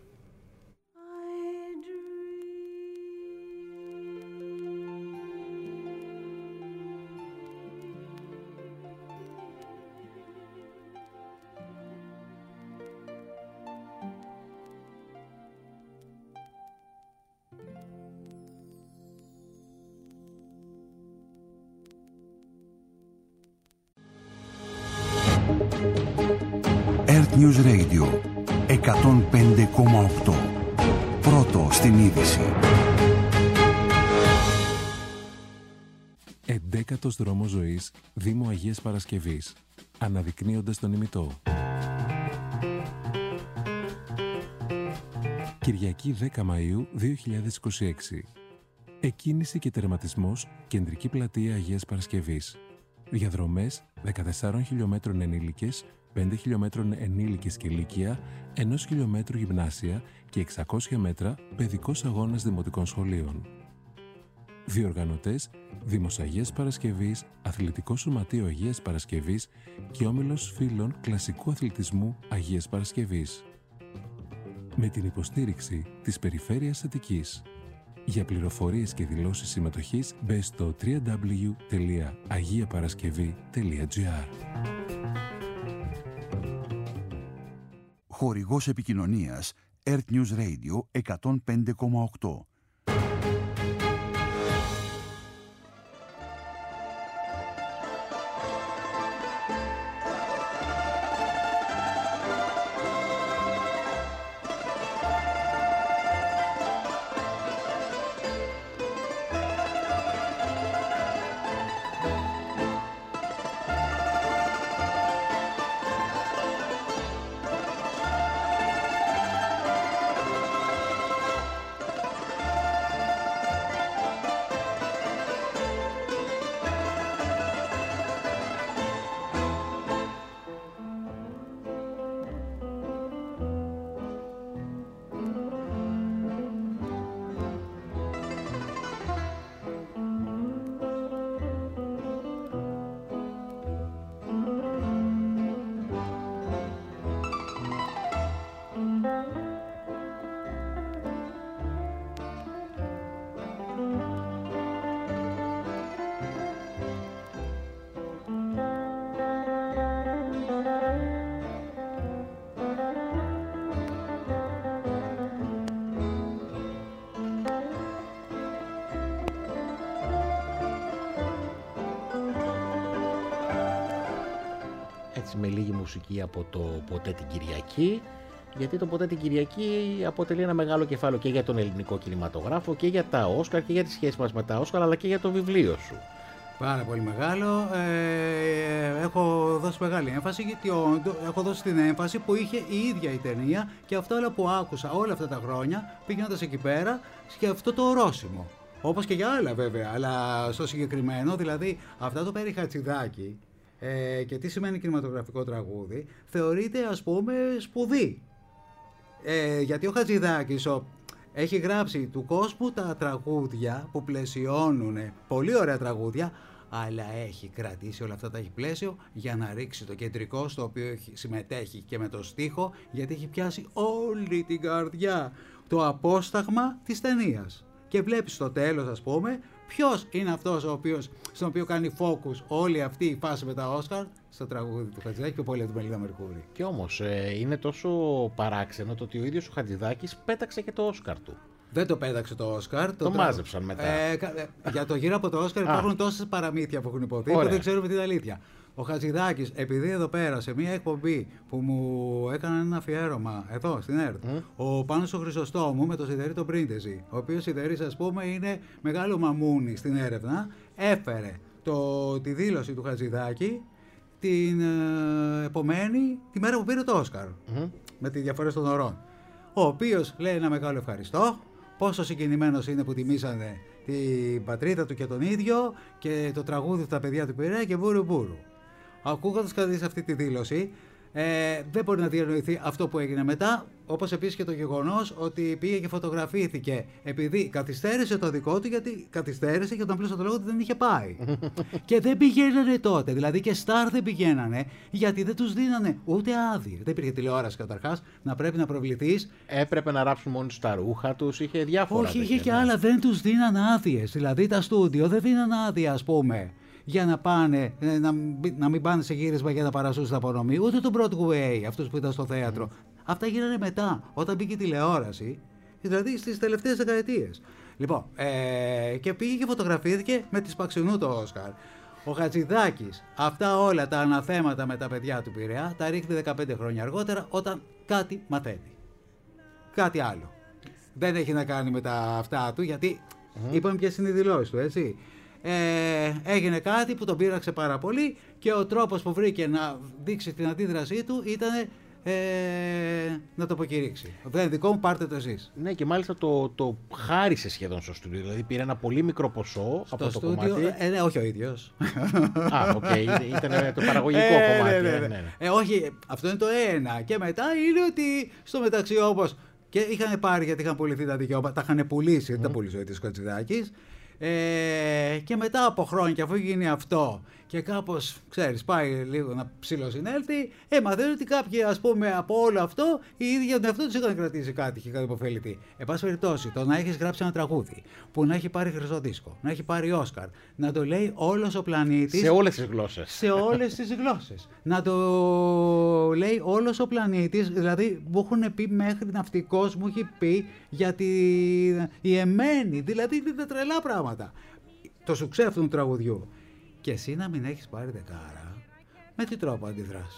News Radio 105,8. Πρώτο στην είδηση. 11ος δρόμος ζωής, Δήμο Αγίας Παρασκευής. Αναδεικνύοντας τον ημιτό. Κυριακή 10 Μαΐου 2026. Εκκίνηση και τερματισμός, Κεντρική Πλατεία Αγίας Παρασκευής. Διαδρομές 14 χιλιόμετρων ενήλικες, 5 χιλιόμετρων ενήλικες και ηλικία, 1 χιλιόμετρο γυμνάσια και 600 μέτρα παιδικός αγώνας δημοτικών σχολείων. Διοργανωτές: Δήμος Αγίας Παρασκευής, Αθλητικό Σωματείο Αγίας Παρασκευής και Όμιλος Φίλων Κλασικού Αθλητισμού Αγίας Παρασκευής. Με την υποστήριξη της Περιφέρειας Αττικής. Για πληροφορίες και δηλώσεις συμμετοχής μπες στο www.agiaparaskevi.gr. Χορηγός επικοινωνίας Earth News Radio 105,8. Με λίγη μουσική από το Ποτέ την Κυριακή, γιατί το Ποτέ την Κυριακή αποτελεί ένα μεγάλο κεφάλαιο και για τον ελληνικό κινηματογράφο και για τα Όσκαρ και για τη σχέση μας με τα Όσκαρ, αλλά και για το βιβλίο σου. Πάρα πολύ μεγάλο. Έχω δώσει μεγάλη έμφαση, γιατί έχω δώσει την έμφαση που είχε η ίδια η ταινία και αυτό όλα που άκουσα όλα αυτά τα χρόνια πηγαίνοντας εκεί πέρα και αυτό το ορόσημο. Όπως και για άλλα βέβαια, αλλά στο συγκεκριμένο, δηλαδή αυτά το Πέρι Χατζηδάκη. Και τι σημαίνει κινηματογραφικό τραγούδι, θεωρείται ας πούμε σπουδή. Γιατί ο Χατζηδάκης έχει γράψει του κόσμου τα τραγούδια που πλαισιώνουν, πολύ ωραία τραγούδια, αλλά έχει κρατήσει όλα αυτά τα έχει πλαίσιο για να ρίξει το κεντρικό στο οποίο συμμετέχει και με το στίχο, γιατί έχει πιάσει όλη την καρδιά, το απόσταγμα της ταινίας. Και βλέπεις στο τέλος ας πούμε ποιος είναι αυτός στον οποίο κάνει focus όλη αυτή η φάση με τα Όσκαρ, στο τραγούδι του Χατζηδάκη και πολύ από την Μελίνα Μερκούρη. Και όμως είναι τόσο παράξενο το ότι ο ίδιος ο Χατζηδάκης πέταξε και το Όσκαρ του. Δεν το πέταξε το Όσκαρ. Το μάζεψαν μετά. Για το γύρο από το Όσκαρ υπάρχουν τόσες παραμύθια που έχουν υποθεί που δεν ξέρουμε την αλήθεια. Ο Χατζηδάκης, επειδή εδώ πέρα σε μια εκπομπή που μου έκαναν ένα αφιέρωμα εδώ στην ΕΡΤ, ο Πάνος ο Χρυσοστόμου με τον Σιδερή τον Πρίντεζη, ο οποίος Σιδερής ας πούμε είναι μεγάλο μαμούνι στην έρευνα, έφερε τη δήλωση του Χατζηδάκη την επομένη, τη μέρα που πήρε το Όσκαρ, με τις διαφορές των ωρών. Ο οποίος λέει ένα μεγάλο ευχαριστώ, πόσο συγκινημένος είναι που τιμήσανε την πατρίδα του και τον ίδιο και το τραγούδι του τα παιδιά του πήρε και βούρου βούρου. Ακούγοντας κανείς αυτή τη δήλωση, δεν μπορεί να διανοηθεί αυτό που έγινε μετά, όπως επίσης και το γεγονός ότι πήγε και φωτογραφήθηκε επειδή καθυστέρησε το δικό του, γιατί καθυστέρησε και τον πλήρωσε το λόγο ότι δεν είχε πάει. Και δεν πηγαίνανε τότε, δηλαδή και στάρ δεν πηγαίνανε, γιατί δεν τους δίνανε ούτε άδεια. Δεν υπήρχε τηλεόραση καταρχάς, να πρέπει να προβληθείς. Έπρεπε να ράψουν μόνοι στα ρούχα τους, είχε διάφορα. Όχι, είχε και άλλα, δεν τους δίνανε άδειες. Δηλαδή τα στούντιο δεν δίνανε άδεια, ας πούμε, για να πάνε, να μην πάνε σε γύρισμα για να παρασώσουν τα απονομή, ούτε τον Broadway, αυτούς που ήταν στο θέατρο. Αυτά γίνανε μετά, όταν μπήκε η τηλεόραση, δηλαδή στις τελευταίες δεκαετίες. Λοιπόν, και πήγε και φωτογραφήθηκε με τη Σπαξινού το Όσκαρ. Ο Χατζηδάκης αυτά όλα τα αναθέματα με τα παιδιά του Πειραιά τα ρίχνει 15 χρόνια αργότερα όταν κάτι μαθαίνει. Κάτι άλλο. Δεν έχει να κάνει με τα αυτά του, γιατί είπαμε ποιες είναι οι δηλώσεις του, έτσι. Έγινε κάτι που τον πείραξε πάρα πολύ και ο τρόπος που βρήκε να δείξει την αντίδρασή του ήταν να το αποκηρύξει. Δεν είναι δικό μου, πάρτε το εσείς. Ναι, και μάλιστα το χάρισε σχεδόν στο στούντιο. Δηλαδή πήρε ένα πολύ μικρό ποσό στο από το στούντιο, κομμάτι. Ναι, όχι ο ίδιος. Οκ, ήταν το παραγωγικό κομμάτι. Ναι. Όχι, αυτό είναι το ένα. Και μετά είναι ότι στο μεταξύ όπως. Και είχαν πάρει, γιατί είχαν πουληθεί τα δικαιώματα, τα είχαν πουλήσει, δεν τα πουλήσει ο Χατζηδάκης. Και μετά από χρόνια, αφού γίνει αυτό και κάπως, ξέρεις, πάει λίγο να ψιλοσυνέλθει, μαθαίνει ότι κάποιοι, ας πούμε, από όλο αυτό, οι ίδιοι για τον εαυτό τους είχαν κρατήσει κάτι και είχαν υποφεληθεί. Εν πάση περιπτώσει, το να έχεις γράψει ένα τραγούδι που να έχει πάρει χρυσό δίσκο, να έχει πάρει Όσκαρ, να το λέει όλος ο πλανήτης. Σε όλες τις γλώσσες. Σε όλες τις γλώσσες. Να το λέει όλος ο πλανήτης, δηλαδή μου έχουν πει μέχρι ναυτικός, μου έχει πει για η εμένη, δηλαδή είναι τρελά πράγματα. Το σουξέ αυτού του τραγουδιού. Και εσύ να μην έχεις πάρει δεκάρα, με τι τρόπο αντιδράς?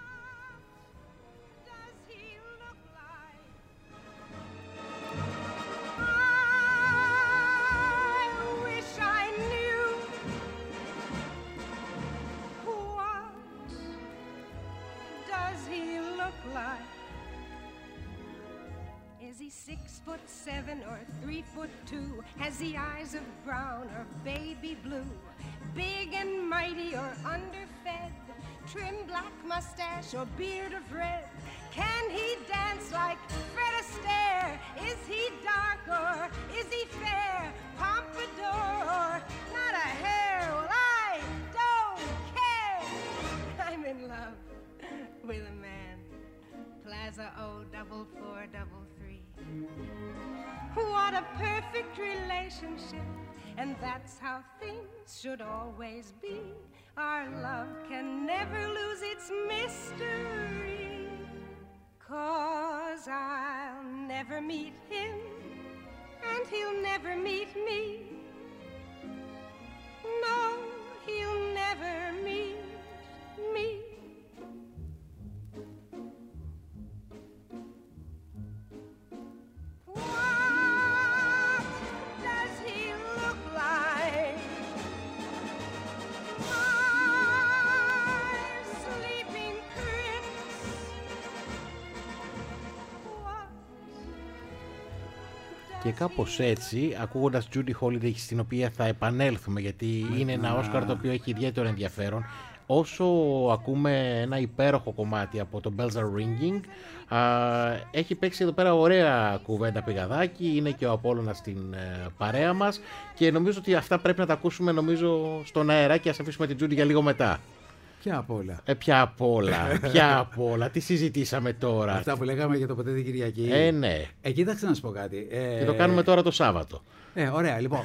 Is he 6'7" or 3'2"? Has he eyes of brown or baby blue? Big and mighty or underfed? Trim black mustache or beard of red? Can he dance like Fred Astaire? Is he dark or is he fair? Pompadour or not a hair? Well, I don't care. I'm in love with a man. Plaza O4433. What a perfect relationship, and that's how things should always be. Our love can never lose its mystery, 'cause I'll never meet him, and he'll never meet me. No, he'll never meet me. Και κάπως έτσι, ακούγοντας Judy Holiday, στην οποία θα επανέλθουμε γιατί είναι ένα Όσκαρ το οποίο έχει ιδιαίτερο ενδιαφέρον, όσο ακούμε ένα υπέροχο κομμάτι από το Bells Are Ringing, έχει παίξει εδώ πέρα ωραία κουβέντα πηγαδάκι, είναι και ο Απόλλωνας στην παρέα μας και νομίζω ότι αυτά πρέπει να τα ακούσουμε νομίζω στον αέρα και ας αφήσουμε την Judy για λίγο μετά. Ποια απ' όλα. Ποια απ' όλα. Τι συζητήσαμε τώρα? Αυτά που λέγαμε για το ποτέ την Κυριακή. Ναι. Κοίταξε να σου πω κάτι. Και το κάνουμε τώρα το Σάββατο. Ωραία, λοιπόν.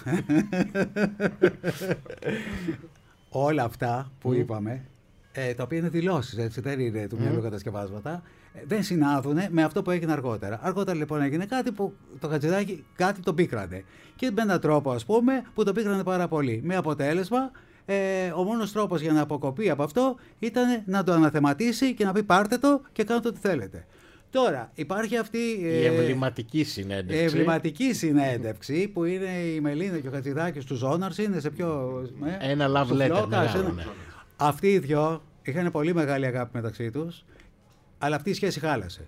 Όλα αυτά που είπαμε, τα οποία είναι δηλώσεις, έτσι, δεν είναι του μυαλού κατασκευάσματα, δεν συνάδουν με αυτό που έγινε αργότερα. Αργότερα λοιπόν έγινε κάτι που το Χατζηδάκη κάτι το πίκρανε. Και με έναν τρόπο, ας πούμε, που το πίκρανε πάρα πολύ. Με αποτέλεσμα, ο μόνος τρόπος για να αποκοπεί από αυτό ήταν να το αναθεματίσει και να πει πάρτε το και κάντε ό,τι θέλετε. Τώρα υπάρχει αυτή η εμβληματική συνέντευξη. Εμβληματική συνέντευξη που είναι η Μελίνα και ο Χατζηδάκης του Ζώναρς, είναι σε πιο. Ένα love letter. Ναι. Αυτοί οι δυο είχαν πολύ μεγάλη αγάπη μεταξύ τους, αλλά αυτή η σχέση χάλασε.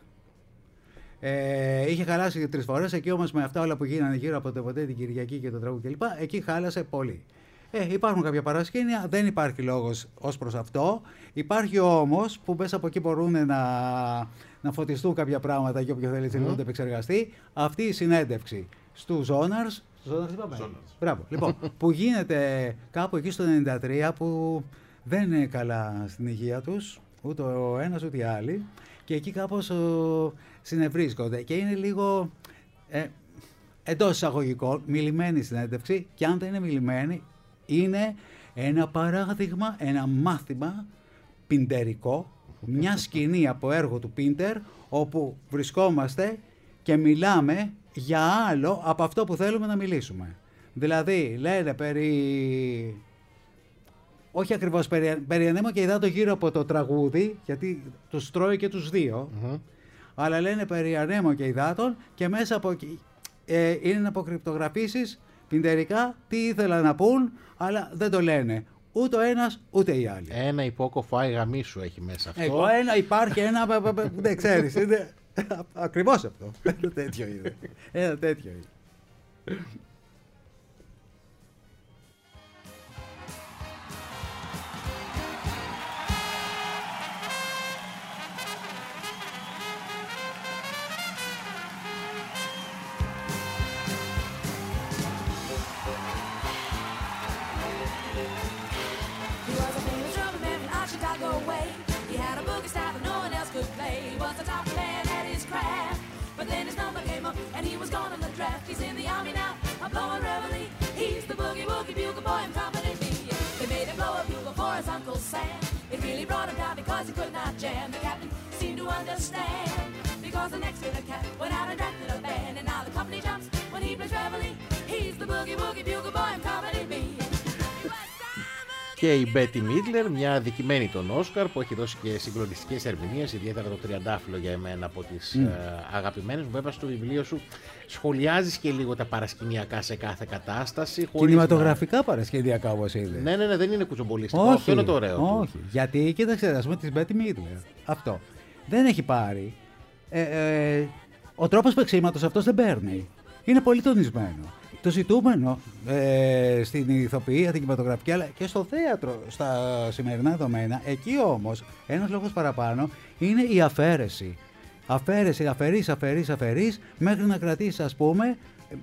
Είχε χαλάσει 3 φορές, εκεί όμως με αυτά όλα που γίνανε γύρω από το ποτέ την Κυριακή και το τραγούδι κλπ. Εκεί χάλασε πολύ. Υπάρχουν κάποια παρασκήνια, δεν υπάρχει λόγος ως προς αυτό. Υπάρχει όμως που μέσα από εκεί μπορούν να φωτιστούν κάποια πράγματα και όποιο θέλει να το επεξεργαστεί. Αυτή η συνέντευξη στου Ζώναρς. Μπράβο. Λοιπόν, που γίνεται κάπου εκεί στο 93, που δεν είναι καλά στην υγεία τους, ούτε ο ένας ούτε οι άλλοι, και εκεί κάπως συνευρίσκονται και είναι λίγο εντός εισαγωγικών μιλημένη συνέντευξη, και αν δεν είναι μιλημένη, είναι ένα παράδειγμα, ένα μάθημα πιντερικό, μια σκηνή από έργο του Πίντερ, όπου βρισκόμαστε και μιλάμε για άλλο από αυτό που θέλουμε να μιλήσουμε. Δηλαδή, λένε περί όχι ακριβώς περί ανέμου και υδάτων γύρω από το τραγούδι, γιατί τους τρώει και τους δύο, αλλά λένε περί ανέμου και υδάτων και μέσα από εκεί είναι να αποκρυπτογραφήσεις πιντερικά τι ήθελαν να πούν, αλλά δεν το λένε. Ούτε ο ένας, ούτε οι άλλοι. Ένα υπόκοφο άι γαμίσου έχει μέσα αυτό. Υπάρχει ένα, δεν ξέρεις, είναι ακριβώς αυτό. Ένα τέτοιο είναι. Ένα τέτοιο είναι. And he was gone in the draft. He's in the army now, I'm blowing reveille. He's the boogie woogie bugle boy and company B. They made him blow a bugle for his Uncle Sam. It really brought him down because he could not jam. The captain seemed to understand, because the next fiddler cat went out and drafted a band. And now the company jumps when he plays reveille. He's the boogie woogie bugle boy and company B. Και η Μπέτι Μίτλερ, μια αδικημένη των Όσκαρ που έχει δώσει και συγκλονιστικές ερμηνείες, ιδιαίτερα το Τριαντάφυλλο για εμένα από τις αγαπημένες μου. Βέβαια στο βιβλίο σου σχολιάζεις και λίγο τα παρασκηνιακά σε κάθε κατάσταση. Κινηματογραφικά παρασκηνιακά όπως είναι. Ναι, δεν είναι κουτσομπολιστικό. Αυτό είναι το ωραίο. Όχι. Γιατί κοίταξε, ας πούμε της Μπέτι Μίτλερ. Αυτό. Δεν έχει πάρει. Ο τρόπος παίξήματος αυτός δεν παίρνει. Είναι πολύ τονισμένο. Το ζητούμενο στην ηθοποιία, την κινηματογραφική, αλλά και στο θέατρο, στα σημερινά δεδομένα, εκεί όμως ένας λόγος παραπάνω είναι η αφαίρεση. Αφαιρείς, μέχρι να κρατήσεις, ας πούμε,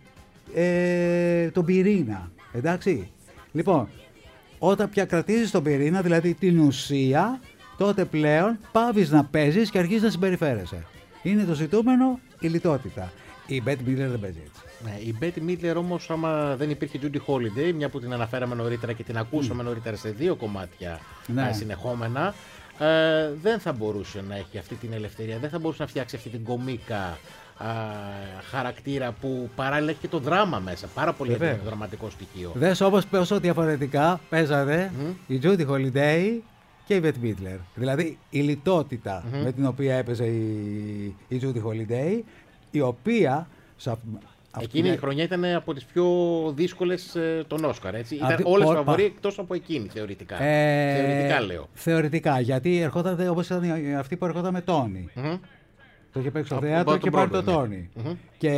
τον πυρήνα. Εντάξει. Λοιπόν, όταν πια κρατήσεις τον πυρήνα, δηλαδή την ουσία, τότε πλέον πάβεις να παίζεις και αρχίζεις να συμπεριφέρεσαι. Είναι το ζητούμενο η λιτότητα. Η Μπέτι Μίτλερ δεν παίζει έτσι. Ναι, η Μπέτι Μίτλερ όμως, άμα δεν υπήρχε Judy Holiday, μια που την αναφέραμε νωρίτερα και την ακούσαμε νωρίτερα σε 2 κομμάτια συνεχόμενα, δεν θα μπορούσε να έχει αυτή την ελευθερία, δεν θα μπορούσε να φτιάξει αυτή την κομίκα χαρακτήρα που παράλληλα έχει και το δράμα μέσα. Πάρα πολύ δραματικό στοιχείο. Δες όμως πόσο διαφορετικά παίζανε η Judy Holiday και η Μπέτι Μίτλερ. Δηλαδή η λιτότητα με την οποία έπαιζε η Judy Holiday, η οποία εκείνη η χρονιά ήταν από τις πιο δύσκολες των Όσκαρ, έτσι. Ήταν όλες φαβορί εκτός από εκείνη, θεωρητικά. Θεωρητικά λέω. Θεωρητικά, γιατί ερχόταν όπως ήταν αυτή που ερχόταν με Τόνι. Το είχε παίξει στο θέατρο και πάρει το Τόνι. Και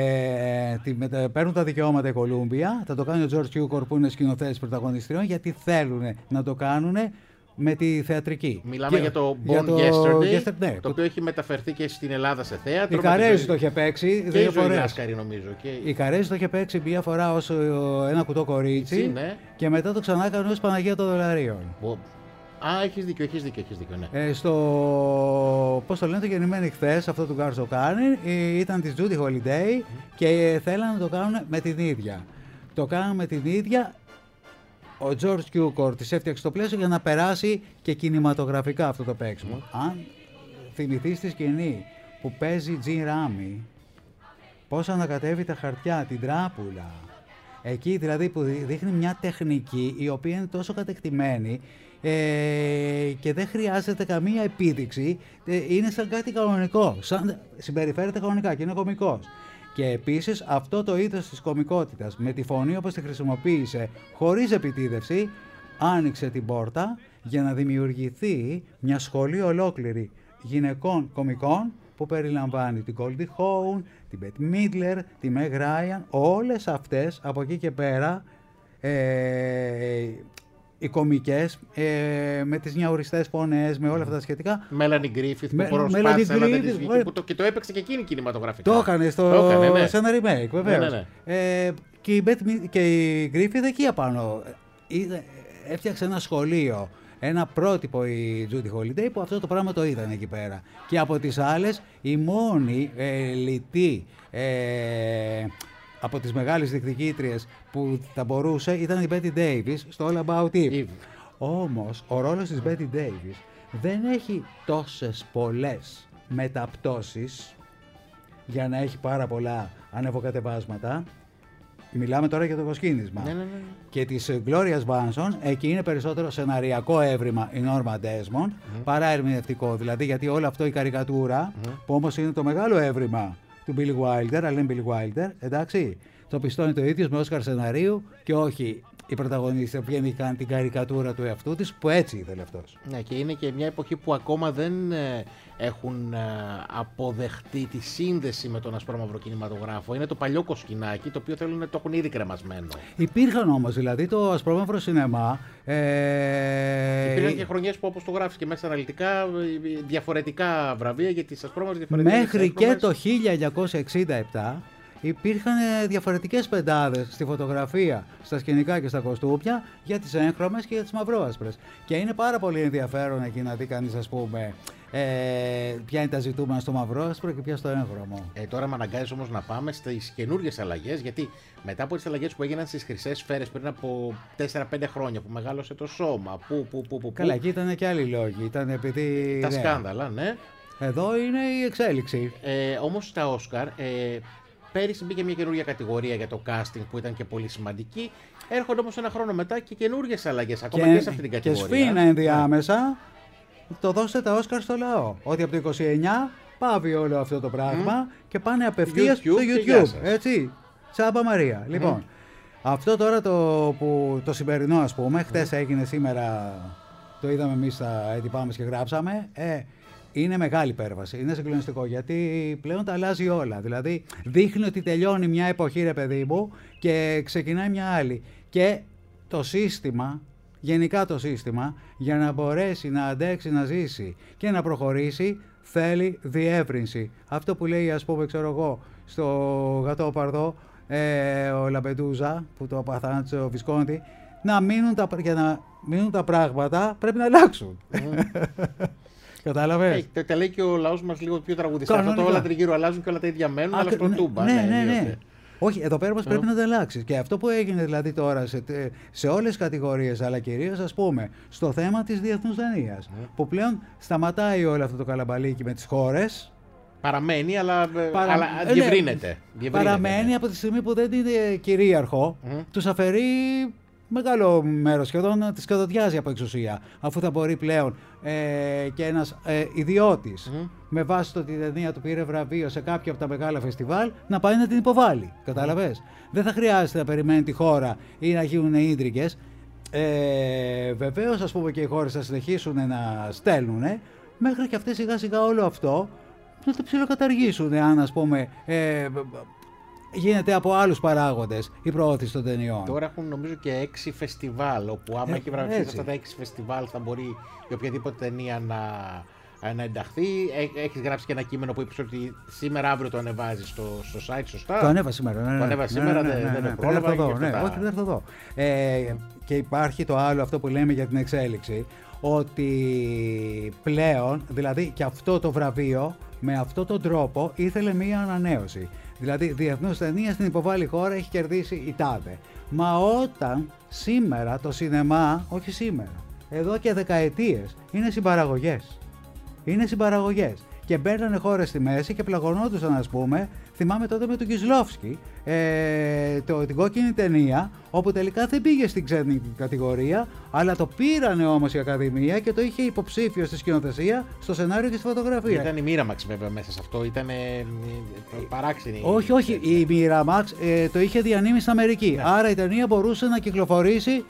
παίρνουν τα δικαιώματα η Κολούμπια, θα το κάνει ο George Cukor που είναι σκηνοθέτης πρωταγωνιστριών, γιατί θέλουν να το κάνουν με τη θεατρική. Μιλάμε για το Born Yesterday, ναι, το οποίο έχει μεταφερθεί και στην Ελλάδα σε θέατρο. Η Καρέζη το είχε παίξει και 2 φορές. Νομίζω. Η Καρέζη το είχε παίξει μία φορά ως ένα κουτό κορίτσι, ναι. Και μετά το ξανά έκανε ως Παναγία των Δολαρίων. Έχεις δίκιο, ναι. Πώς το λένε, το γεννημένο χθες, αυτό του Γκάρσο Κάνιν, ήταν της Judy Holiday και θέλανε να το κάνουν με την ίδια. Το κάνουν με την ίδια. Ο George Cukor της έφτιαξε το πλαίσιο για να περάσει και κινηματογραφικά αυτό το παίξιμο. Αν θυμηθείς τη σκηνή που παίζει Τζιν Ράμι, πώς ανακατεύει τα χαρτιά, την τράπουλα, εκεί δηλαδή που δείχνει μια τεχνική η οποία είναι τόσο κατεκτημένη και δεν χρειάζεται καμία επίδειξη, είναι σαν κάτι κανονικό, συμπεριφέρεται κανονικά και είναι κωμικός. Και επίσης αυτό το είδος της κωμικότητας με τη φωνή όπως τη χρησιμοποίησε χωρίς επιτίδευση άνοιξε την πόρτα για να δημιουργηθεί μια σχολή ολόκληρη γυναικών κωμικών που περιλαμβάνει την Goldie Hawn, την Bette Midler, τη Meg Ryan, όλες αυτές από εκεί και πέρα οι κωμικές, με τις νιαουριστές φωνές, με όλα αυτά τα σχετικά. Melanie Griffith που προσπάθησε να δεν της βγει και το έπαιξε και εκείνη κινηματογραφικά. Το έκανε σε ένα remake, βεβαίως. Ναι. Και η Griffith εκεί απάνω έφτιαξε ένα σχολείο, ένα πρότυπο η Judy Holiday που αυτό το πράγμα το είδαν εκεί πέρα. Και από τις άλλες η μόνη λιτή από τις μεγάλες διεκδικήτριες που θα μπορούσε ήταν η Bette Davis στο All About Eve. Όμως ο ρόλος της Bette Davis δεν έχει τόσες πολλές μεταπτώσεις για να έχει πάρα πολλά ανεβοκατεβάσματα. μιλάμε τώρα για το κοσκίνισμα. Ναι. Και της Gloria Swanson, εκεί είναι περισσότερο σεναριακό έβριμα η Norma Desmond παρά ερμηνευτικό. Δηλαδή, γιατί όλο αυτό η καρικατούρα, που όμως είναι το μεγάλο έβριμα του Billy Wilder, αλλά είναι Billy Wilder, εντάξει, το πιστώνει το ίδιο με Όσκαρ σεναρίου και όχι η πρωταγωνίστρια που βγαίνει κάνει την καρικατούρα του εαυτού της, που έτσι ήθελε αυτός. Ναι, και είναι και μια εποχή που ακόμα δεν έχουν αποδεχτεί τη σύνδεση με τον ασπρόμαυρο κινηματογράφο. Είναι το παλιό κοσκινάκι, το οποίο θέλουν να το έχουν ήδη κρεμασμένο. Υπήρχαν όμως, δηλαδή το ασπρόμαυρο σινεμά. Υπήρχαν και χρονιές που, όπως το γράφεις και μέσα αναλυτικά, διαφορετικά βραβεία για τις ασπρόμαυρες διαφορετικές. Μέχρι και το 1967 υπήρχαν διαφορετικές πεντάδες στη φωτογραφία, στα σκηνικά και στα κοστούμια για τις έγχρωμες και για τις μαυρόασπρες. Και είναι πάρα πολύ ενδιαφέρον εκεί να δει κανείς, ας πούμε, ποια είναι τα ζητούμενα στο μαυρόασπρο και ποια στο έγχρωμο. Τώρα με αναγκάζεις όμως να πάμε στις καινούργιες αλλαγές, γιατί μετά από τις αλλαγές που έγιναν στις χρυσές σφαίρες πριν από 4-5 χρόνια, που μεγάλωσε το σώμα, Καλά, εκεί ήταν και άλλοι λόγοι. Ήταν επειδή. Τα σκάνδαλα, ναι. Εδώ είναι η εξέλιξη. Όμως στα Όσκαρ. Πέρυσι μπήκε μια καινούργια κατηγορία για το casting που ήταν και πολύ σημαντική. Έρχονται όμως ένα χρόνο μετά και καινούργιες αλλαγές, ακόμα και σε αυτή την κατηγορία. Και σφίνα ενδιάμεσα, το δώστε τα Όσκαρ στο λαό. Ότι από το 29 πάβει όλο αυτό το πράγμα και πάνε απευθείας στο YouTube. Έτσι, Τσάμπα Μαρία. Λοιπόν, αυτό τώρα το σημερινό, ας πούμε, χτες έγινε, σήμερα το είδαμε εμείς στα έντυπά μας και γράψαμε. Είναι μεγάλη υπέρβαση, είναι συγκλονιστικό, γιατί πλέον τα αλλάζει όλα. Δηλαδή δείχνει ότι τελειώνει μια εποχή, ρε παιδί μου, και ξεκινάει μια άλλη. Και το σύστημα, γενικά το σύστημα, για να μπορέσει να αντέξει, να ζήσει και να προχωρήσει, θέλει διεύρυνση. Αυτό που λέει, ας πούμε, ξέρω εγώ, στο Γατόπαρδο, ο Λαμπεντούζα, που το απαθάνατσε ο Βισκόντι, για να μείνουν τα πράγματα πρέπει να αλλάξουν. Κατάλαβες. Τα λέει και ο λαός μας λίγο πιο τραγουδιστά. Αυτό το όλα τριγύρω αλλάζουν και όλα τα ίδια μένουν, αλλά στο τούμπα. Ναι. Όχι, εδώ πέρα όμως πρέπει να τα αλλάξει. Και αυτό που έγινε δηλαδή τώρα σε όλες τις κατηγορίες, αλλά κυρίως, ας πούμε, στο θέμα της διεθνούς ταινίας, που πλέον σταματάει όλο αυτό το καλαμπαλίκι με τις χώρες. Παραμένει, αλλά διευρύνεται. Παραμένει από τη στιγμή που δεν είναι κυρίαρχο, τους αφαιρεί μεγάλο μέρος, σχεδόν τη σκοτωδιάζει από εξουσία, αφού θα μπορεί πλέον και ένας ιδιώτης με βάση το ότι η ταινία του πήρε βραβείο σε κάποιο από τα μεγάλα φεστιβάλ να πάει να την υποβάλει. Κατάλαβες. Δεν θα χρειάζεται να περιμένει τη χώρα ή να γίνουν ίντρικες. Βεβαίως, ας πούμε, και οι χώρες θα συνεχίσουν να στέλνουν μέχρι και αυτές σιγά σιγά όλο αυτό να το ψιλοκαταργήσουν, αν, ας πούμε, γίνεται από άλλους παράγοντες η προώθηση των ταινιών. Τώρα έχουν νομίζω και 6 φεστιβάλ, όπου άμα έχει βραβευτεί αυτά τα 6 φεστιβάλ θα μπορεί η οποιαδήποτε ταινία να ενταχθεί. Έχεις γράψει και ένα κείμενο που είπες ότι σήμερα αύριο το ανεβάζει στο site, σωστά. Το ανέβα σήμερα. Το ανέβα σήμερα, δεν πρόλαβα. Όχι, δεν έρθω εδώ. Και υπάρχει το άλλο αυτό που λέμε για την εξέλιξη, ότι πλέον, δηλαδή και αυτό το βραβείο με αυτόν τον τρόπο ήθελε μία ανανέωση. Δηλαδή, διεθνούς ταινία στην υποβάλλει χώρα έχει κερδίσει η τάδε. Μα όταν σήμερα το σινεμά, όχι σήμερα, εδώ και δεκαετίες, είναι συμπαραγωγές. Είναι συμπαραγωγές. Και μπαίνανε χώρες στη μέση και πλαγωνόντουσαν, ας πούμε. Θυμάμαι τότε με τον Κισλόφσκι, την κόκκινη ταινία, όπου τελικά δεν πήγε στην ξένη κατηγορία, αλλά το πήρανε όμως η Ακαδημία και το είχε υποψήφιο στη σκηνοθεσία, στο σενάριο και στη φωτογραφία. Ήταν η Miramax βέβαια μέσα σε αυτό, ήταν παράξενη. Όχι, η Miramax το είχε διανύμει στην Αμερική. Ναι. Άρα η ταινία μπορούσε να κυκλοφορήσει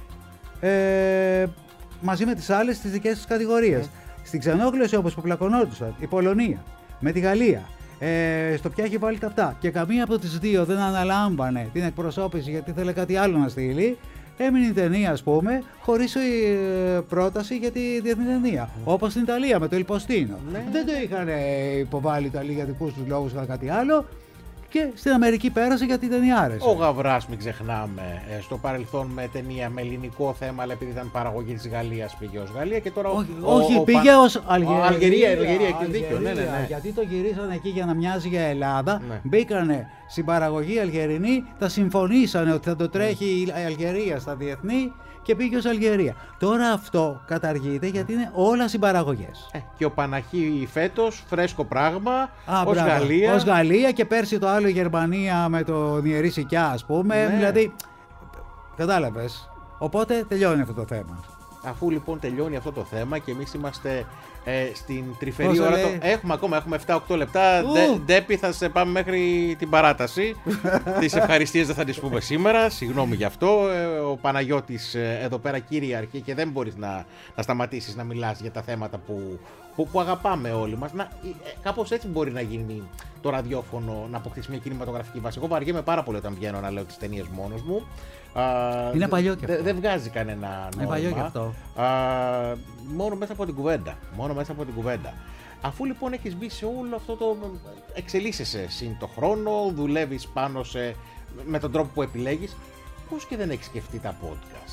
μαζί με τις άλλες στις δικές τους κατηγορίες. Στην ξενόγλωση, όπως που πλακωνόντουσαν, η Πολωνία με τη Γαλλία, στο ποια έχει βάλει τα αυτά. Και καμία από τις δύο δεν αναλάμβανε την εκπροσώπηση γιατί ήθελε κάτι άλλο να στείλει. Έμεινε η ταινία, ας πούμε, χωρίς πρόταση για τη διεθνή ταινία. Όπως στην Ιταλία με το Il Postino. Δεν το είχαν υποβάλει οι Ιταλοί για δικούς τους λόγους, είχαν κάτι άλλο. Και στην Αμερική πέρασε γιατί η ταινία άρεσε. Ο Γαβράς, μην ξεχνάμε, στο παρελθόν με ταινία με ελληνικό θέμα, αλλά επειδή ήταν παραγωγή της Γαλλίας πήγε ως Γαλλία και τώρα. Όχι, πήγε ως Αλγερία. Αλγερία, έχεις δίκιο. Ναι. Γιατί το γυρίσανε εκεί για να μοιάζει για Ελλάδα. Ναι. Μπήκανε συμπαραγωγή αλγερινή, τα συμφωνήσανε ότι θα το τρέχει η Αλγερία στα διεθνή και πήγε ως Αλγερία. Τώρα αυτό καταργείται γιατί είναι όλα συμπαραγωγές. Και ο Παναχή φέτος, φρέσκο πράγμα, ως Γαλλία. Ως Γαλλία και πέρσι το άλλο η Γερμανία με το Νιερή Σικιά, ας πούμε. Ναι. Δηλαδή, κατάλαβες. Οπότε τελειώνει αυτό το θέμα. Αφού λοιπόν τελειώνει αυτό το θέμα και εμείς είμαστε στην τρυφερή ώρα. Έχουμε 7-8 λεπτά. Ντέπι, θα σε πάμε μέχρι την παράταση. Τις ευχαριστίες δεν θα τις πούμε σήμερα. Συγγνώμη γι' αυτό. Ο Παναγιώτης εδώ πέρα κυριαρχεί και δεν μπορείς να σταματήσεις να μιλάς για τα θέματα που αγαπάμε όλοι μας. Κάπως έτσι μπορεί να γίνει το ραδιόφωνο, να αποκτήσει μια κινηματογραφική βάση. Εγώ βαριέμαι πάρα πολύ όταν βγαίνω να λέω τις ταινίες μόνος μου. Είναι παλιό και αυτό. Δεν βγάζει κανένα νόημα. Είναι παλιό και αυτό. Μόνο μέσα από την κουβέντα. Αφού λοιπόν έχεις μπει σε όλο αυτό το. Εξελίσσεσαι συν το χρόνο, δουλεύεις πάνω με τον τρόπο που επιλέγεις. Πώς και δεν έχεις σκεφτεί τα podcast?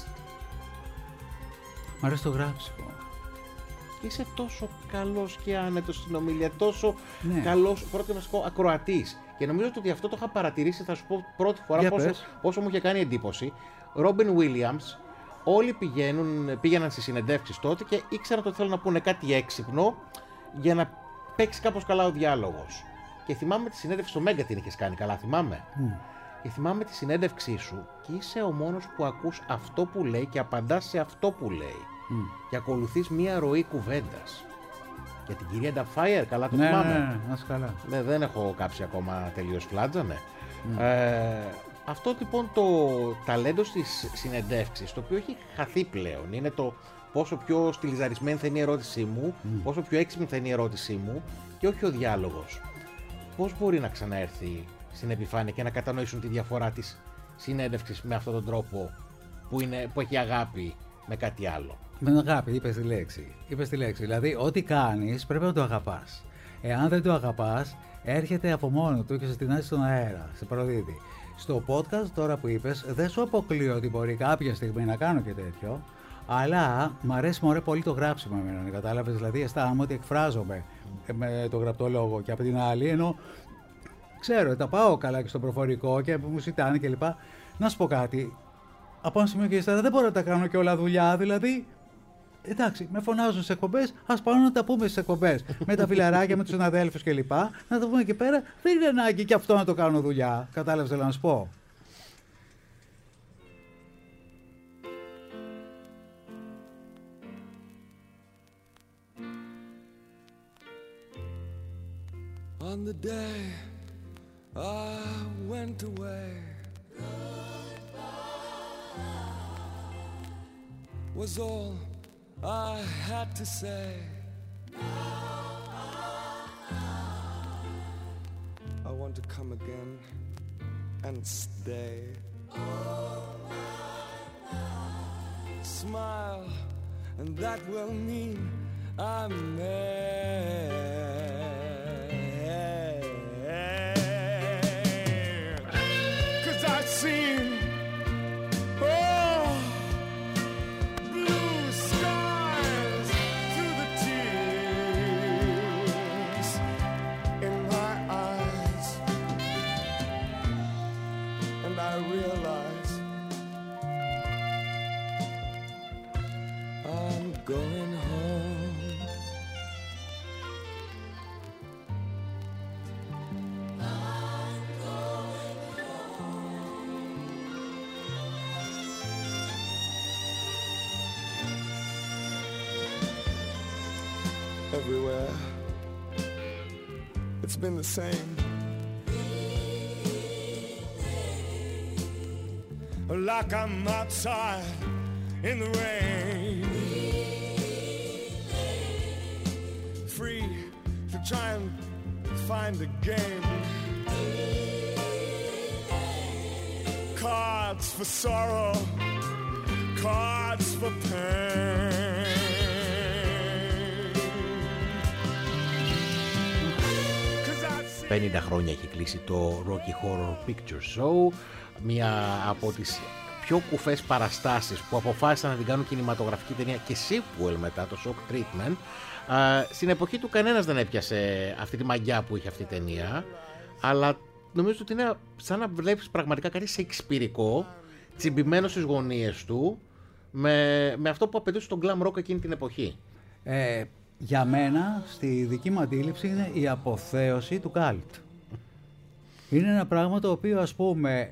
Μ' αρέσει το γράψιμο. Είσαι τόσο καλός και άνετος στην ομιλία, τόσο καλός πρώτο βασικό ακροατής. Και νομίζω ότι αυτό το είχα παρατηρήσει, θα σου πω πρώτη φορά πόσο μου είχε κάνει εντύπωση. Ρόμπιν Βίλιαμς, όλοι πήγαιναν στις συνεντεύξεις τότε και ήξεραν ότι θέλουν να πούνε κάτι έξυπνο για να παίξει κάπως καλά ο διάλογος. Και θυμάμαι τη συνέντευξη στο Μέγκα την είχες κάνει καλά, θυμάμαι. Και θυμάμαι τη συνέντευξή σου και είσαι ο μόνος που ακούς αυτό που λέει και απαντάς σε αυτό που λέει. Και ακολουθείς μία ροή κουβέντας. Για την κυρία Νταφάιερ, καλά το θυμάμαι. Ναι, καλά. Δεν έχω κάψει ακόμα τελείως φλάτζα, ναι. Αυτό λοιπόν το ταλέντο στις συνεντεύξεις, το οποίο έχει χαθεί πλέον, είναι το πόσο πιο στιλιζαρισμένη θα είναι η ερώτησή μου, πόσο πιο έξυπνη θα είναι η ερώτησή μου και όχι ο διάλογος. Πώς μπορεί να ξαναέρθει στην επιφάνεια και να κατανοήσουν τη διαφορά της συνέντευξης με αυτόν τον τρόπο που έχει αγάπη με κάτι άλλο? Με αγάπη, είπες τη λέξη. Δηλαδή, ό,τι κάνεις πρέπει να το αγαπάς. Εάν δεν το αγαπάς, έρχεται από μόνο του και σε τεινάζει στον αέρα, σε προδίδει. Στο podcast, τώρα που είπες, δεν σου αποκλείω ότι μπορεί κάποια στιγμή να κάνω και τέτοιο, αλλά μ' αρέσει πολύ το γράψιμο εμένα, κατάλαβες? Δηλαδή, αισθάνομαι ότι εκφράζομαι με το γραπτό λόγο και από την άλλη, ενώ ξέρω, τα πάω καλά και στο προφορικό και μου ζητάνε κλπ. Να σου πω κάτι. Από ένα σημείο και ύστερα δεν μπορώ να τα κάνω και όλα δουλειά, δηλαδή. Εντάξει, με φωνάζουν σε εκπομπές, ας πάμε να τα πούμε στις εκπομπές. Με τα φιλαράκια, με τους συναδέλφους κλπ. Να τα πούμε εκεί πέρα. Δεν είναι ανάγκη και αυτό να το κάνω δουλειά. Κατάλαβες, θέλω να σου πω. On the day I went away, was all I had to say. I want to come again and stay. Smile, and that will mean I'm made. 'Cause I've seen going home. I'm going home. Everywhere it's been the same. Like I'm outside in the rain, free to try and find a game. Cards for sorrow, cards for pain. 50 χρόνια έχει κλείσει το Rocky Horror Picture Show, μία από τις πιο κουφές παραστάσεις που αποφάσισαν να την κάνουν κινηματογραφική ταινία και sequel μετά, το Shock Treatment. Στην εποχή του κανένας δεν έπιασε αυτή τη μαγιά που είχε αυτή η ταινία, αλλά νομίζω ότι είναι σαν να βλέπεις πραγματικά κάτι σεϊξπιρικό, τσιμπημένο στις γωνίες του, με αυτό που απαιτούσε τον glam rock εκείνη την εποχή. Για μένα, στη δική μου αντίληψη, είναι η αποθέωση του cult. Είναι ένα πράγμα το οποίο, ας πούμε,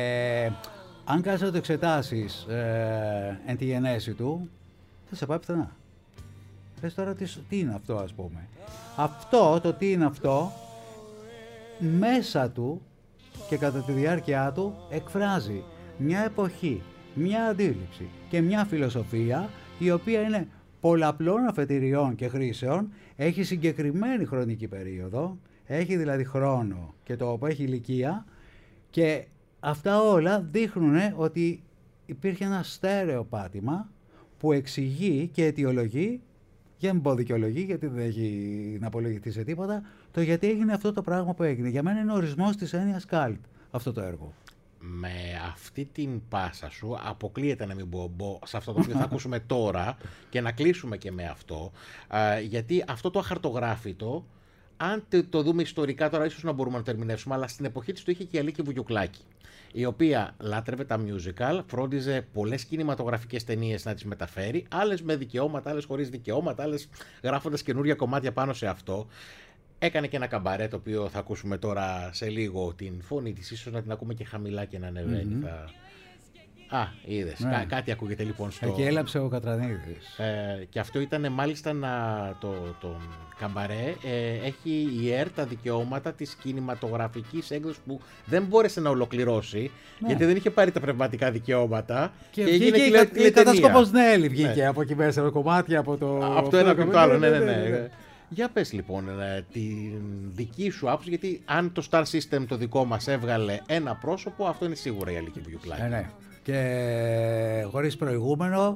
αν κάτσεις να το εξετάσεις εν τη γενέση του, θα σε πάει πουθενά. Πες τώρα τι είναι αυτό, ας πούμε. Αυτό, το τι είναι αυτό, μέσα του και κατά τη διάρκεια του εκφράζει μια εποχή, μια αντίληψη και μια φιλοσοφία η οποία είναι πολλαπλών αφετηριών και χρήσεων, έχει συγκεκριμένη χρονική περίοδο, έχει δηλαδή χρόνο και το που έχει ηλικία, και αυτά όλα δείχνουν ότι υπήρχε ένα στέρεο πάτημα που εξηγεί και αιτιολογεί, για να μην πω δικαιολογεί, γιατί δεν έχει να απολογηθεί σε τίποτα, το γιατί έγινε αυτό το πράγμα που έγινε. Για μένα είναι ο ορισμός της έννοιας cult αυτό το έργο. Με αυτή την πάσα σου αποκλείεται να μην μπω σε αυτό το οποίο θα ακούσουμε τώρα και να κλείσουμε και με αυτό, γιατί αυτό το αχαρτογράφητο, αν το δούμε ιστορικά τώρα, ίσως να μπορούμε να το ερμηνεύσουμε, αλλά στην εποχή της το είχε και η Αλίκη Βουγιουκλάκη, η οποία λάτρευε τα musical, φρόντιζε πολλές κινηματογραφικές ταινίες να τις μεταφέρει, άλλες με δικαιώματα, άλλες χωρίς δικαιώματα, άλλες γράφοντας καινούργια κομμάτια πάνω σε αυτό. Έκανε και ένα καμπαρέ, το οποίο θα ακούσουμε τώρα σε λίγο την φωνή της, ίσως να την ακούμε και χαμηλά και να ανεβαίνει. Είδες, ναι. Κάτι ακούγεται λοιπόν στο... Εκεί έλαψε ο Κατρανίδης. Και αυτό ήταν μάλιστα το καμπαρέ. Έχει η ΕΡΤ τα δικαιώματα της κινηματογραφικής έκδοσης που δεν μπόρεσε να ολοκληρώσει, ναι, γιατί δεν είχε πάρει τα πνευματικά δικαιώματα. Και έγινε η κατασκόπος Νέλη βγήκε, ναι, από εκεί μέσα, με κομμάτια από το ένα και το άλλο. Ναι. Για πες λοιπόν την δική σου άποψη, γιατί αν το Star System το δικό μας έβγαλε ένα πρόσωπο, αυτό είναι σίγουρα η Αλίκη Βουγιουκλάκη. Ναι. Και χωρίς προηγούμενο,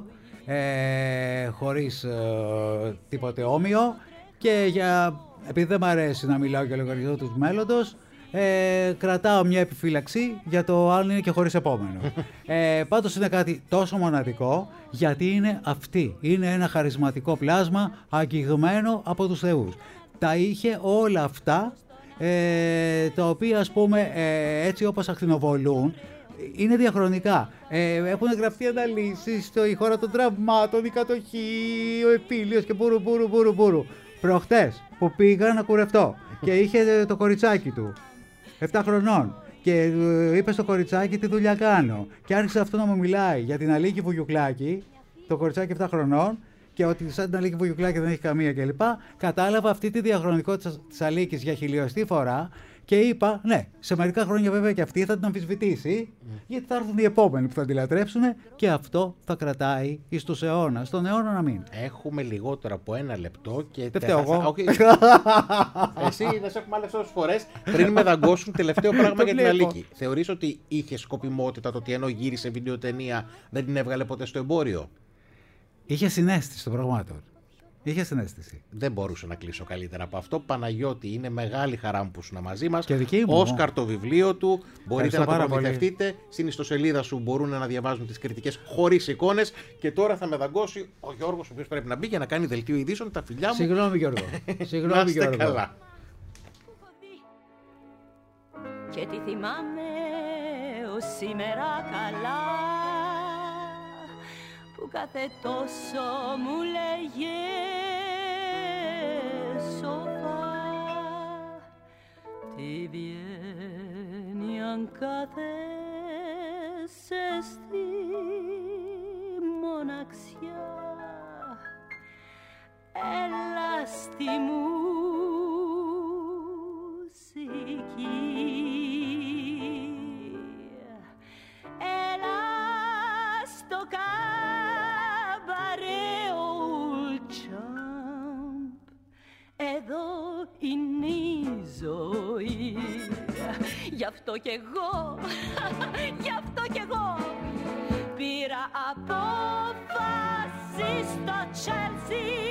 χωρίς τίποτε όμοιο, και επειδή δεν μου αρέσει να μιλάω για λογαριασμό του μέλλοντος, κρατάω μια επιφύλαξη για το αν είναι και χωρίς επόμενο. Πάντως είναι κάτι τόσο μοναδικό, γιατί είναι αυτή. Είναι ένα χαρισματικό πλάσμα αγγιγμένο από τους θεούς. Τα είχε όλα αυτά, τα οποία, ας πούμε, έτσι όπως ακτινοβολούν, είναι διαχρονικά. Έχουν γραφτεί αναλύσεις στο η χώρα των τραυμάτων, η κατοχή, ο επίλιος και μπούρου. Προχτές που πήγα να κουρευτώ και είχε το κοριτσάκι του 7 χρονών και είπε στο κοριτσάκι τι δουλειά κάνω, και άρχισε αυτό να μου μιλάει για την Αλίκη Βουγιουκλάκη, το κοριτσάκι 7 χρονών, και ότι σαν την Αλίκη Βουγιουκλάκη δεν έχει καμία κλπ. Κατάλαβα αυτή τη διαχρονικότητα της Αλίκης για χιλιοστή φορά. Και είπα, ναι, σε μερικά χρόνια βέβαια και αυτή θα την αμφισβητήσει, γιατί θα έρθουν οι επόμενοι που θα την λατρέψουν, και αυτό θα κρατάει εις τους αιώνας. Στον αιώνα να μην. Έχουμε λιγότερο από 1 λεπτό και... Δεν φταίω εγώ. Εσύ να σε έχουμε άλλες τόσες φορές πριν με δαγκώσουν τελευταίο πράγμα για την Αλίκη. Θεωρείς ότι είχε σκοπιμότητα το ότι ενώ γύρισε βιντεοτενία δεν την έβγαλε ποτέ στο εμπόριο? Είχε συναίσθηση των πραγμάτων. Είχε συναίσθηση. Δεν μπορούσα να κλείσω καλύτερα από αυτό. Παναγιώτη, είναι μεγάλη χαρά μου που ήσουν μαζί μας. Και δική μου. Όσκαρ το βιβλίο του. Μπορείτε να το προμηθευτείτε. Στην ιστοσελίδα σου μπορούν να διαβάζουν τις κριτικές χωρίς εικόνες. Και τώρα θα με δαγκώσει ο Γιώργος, ο οποίος πρέπει να μπει για να κάνει δελτίο ειδήσεων. Τα φιλιά μου. Συγγνώμη, Γιώργο. Να είστε καλά. Και τι θυμάμαι ως σήμερα καλά, που κάθε τόσο μου λέγε σοφά, τι βγαίνει αν κάθεσαι στη μοναξιά, έλα στη μουσική, έλα στο εδώ είναι η ζωή. Γι' αυτό κι εγώ, πήρα απόφαση στο Chelsea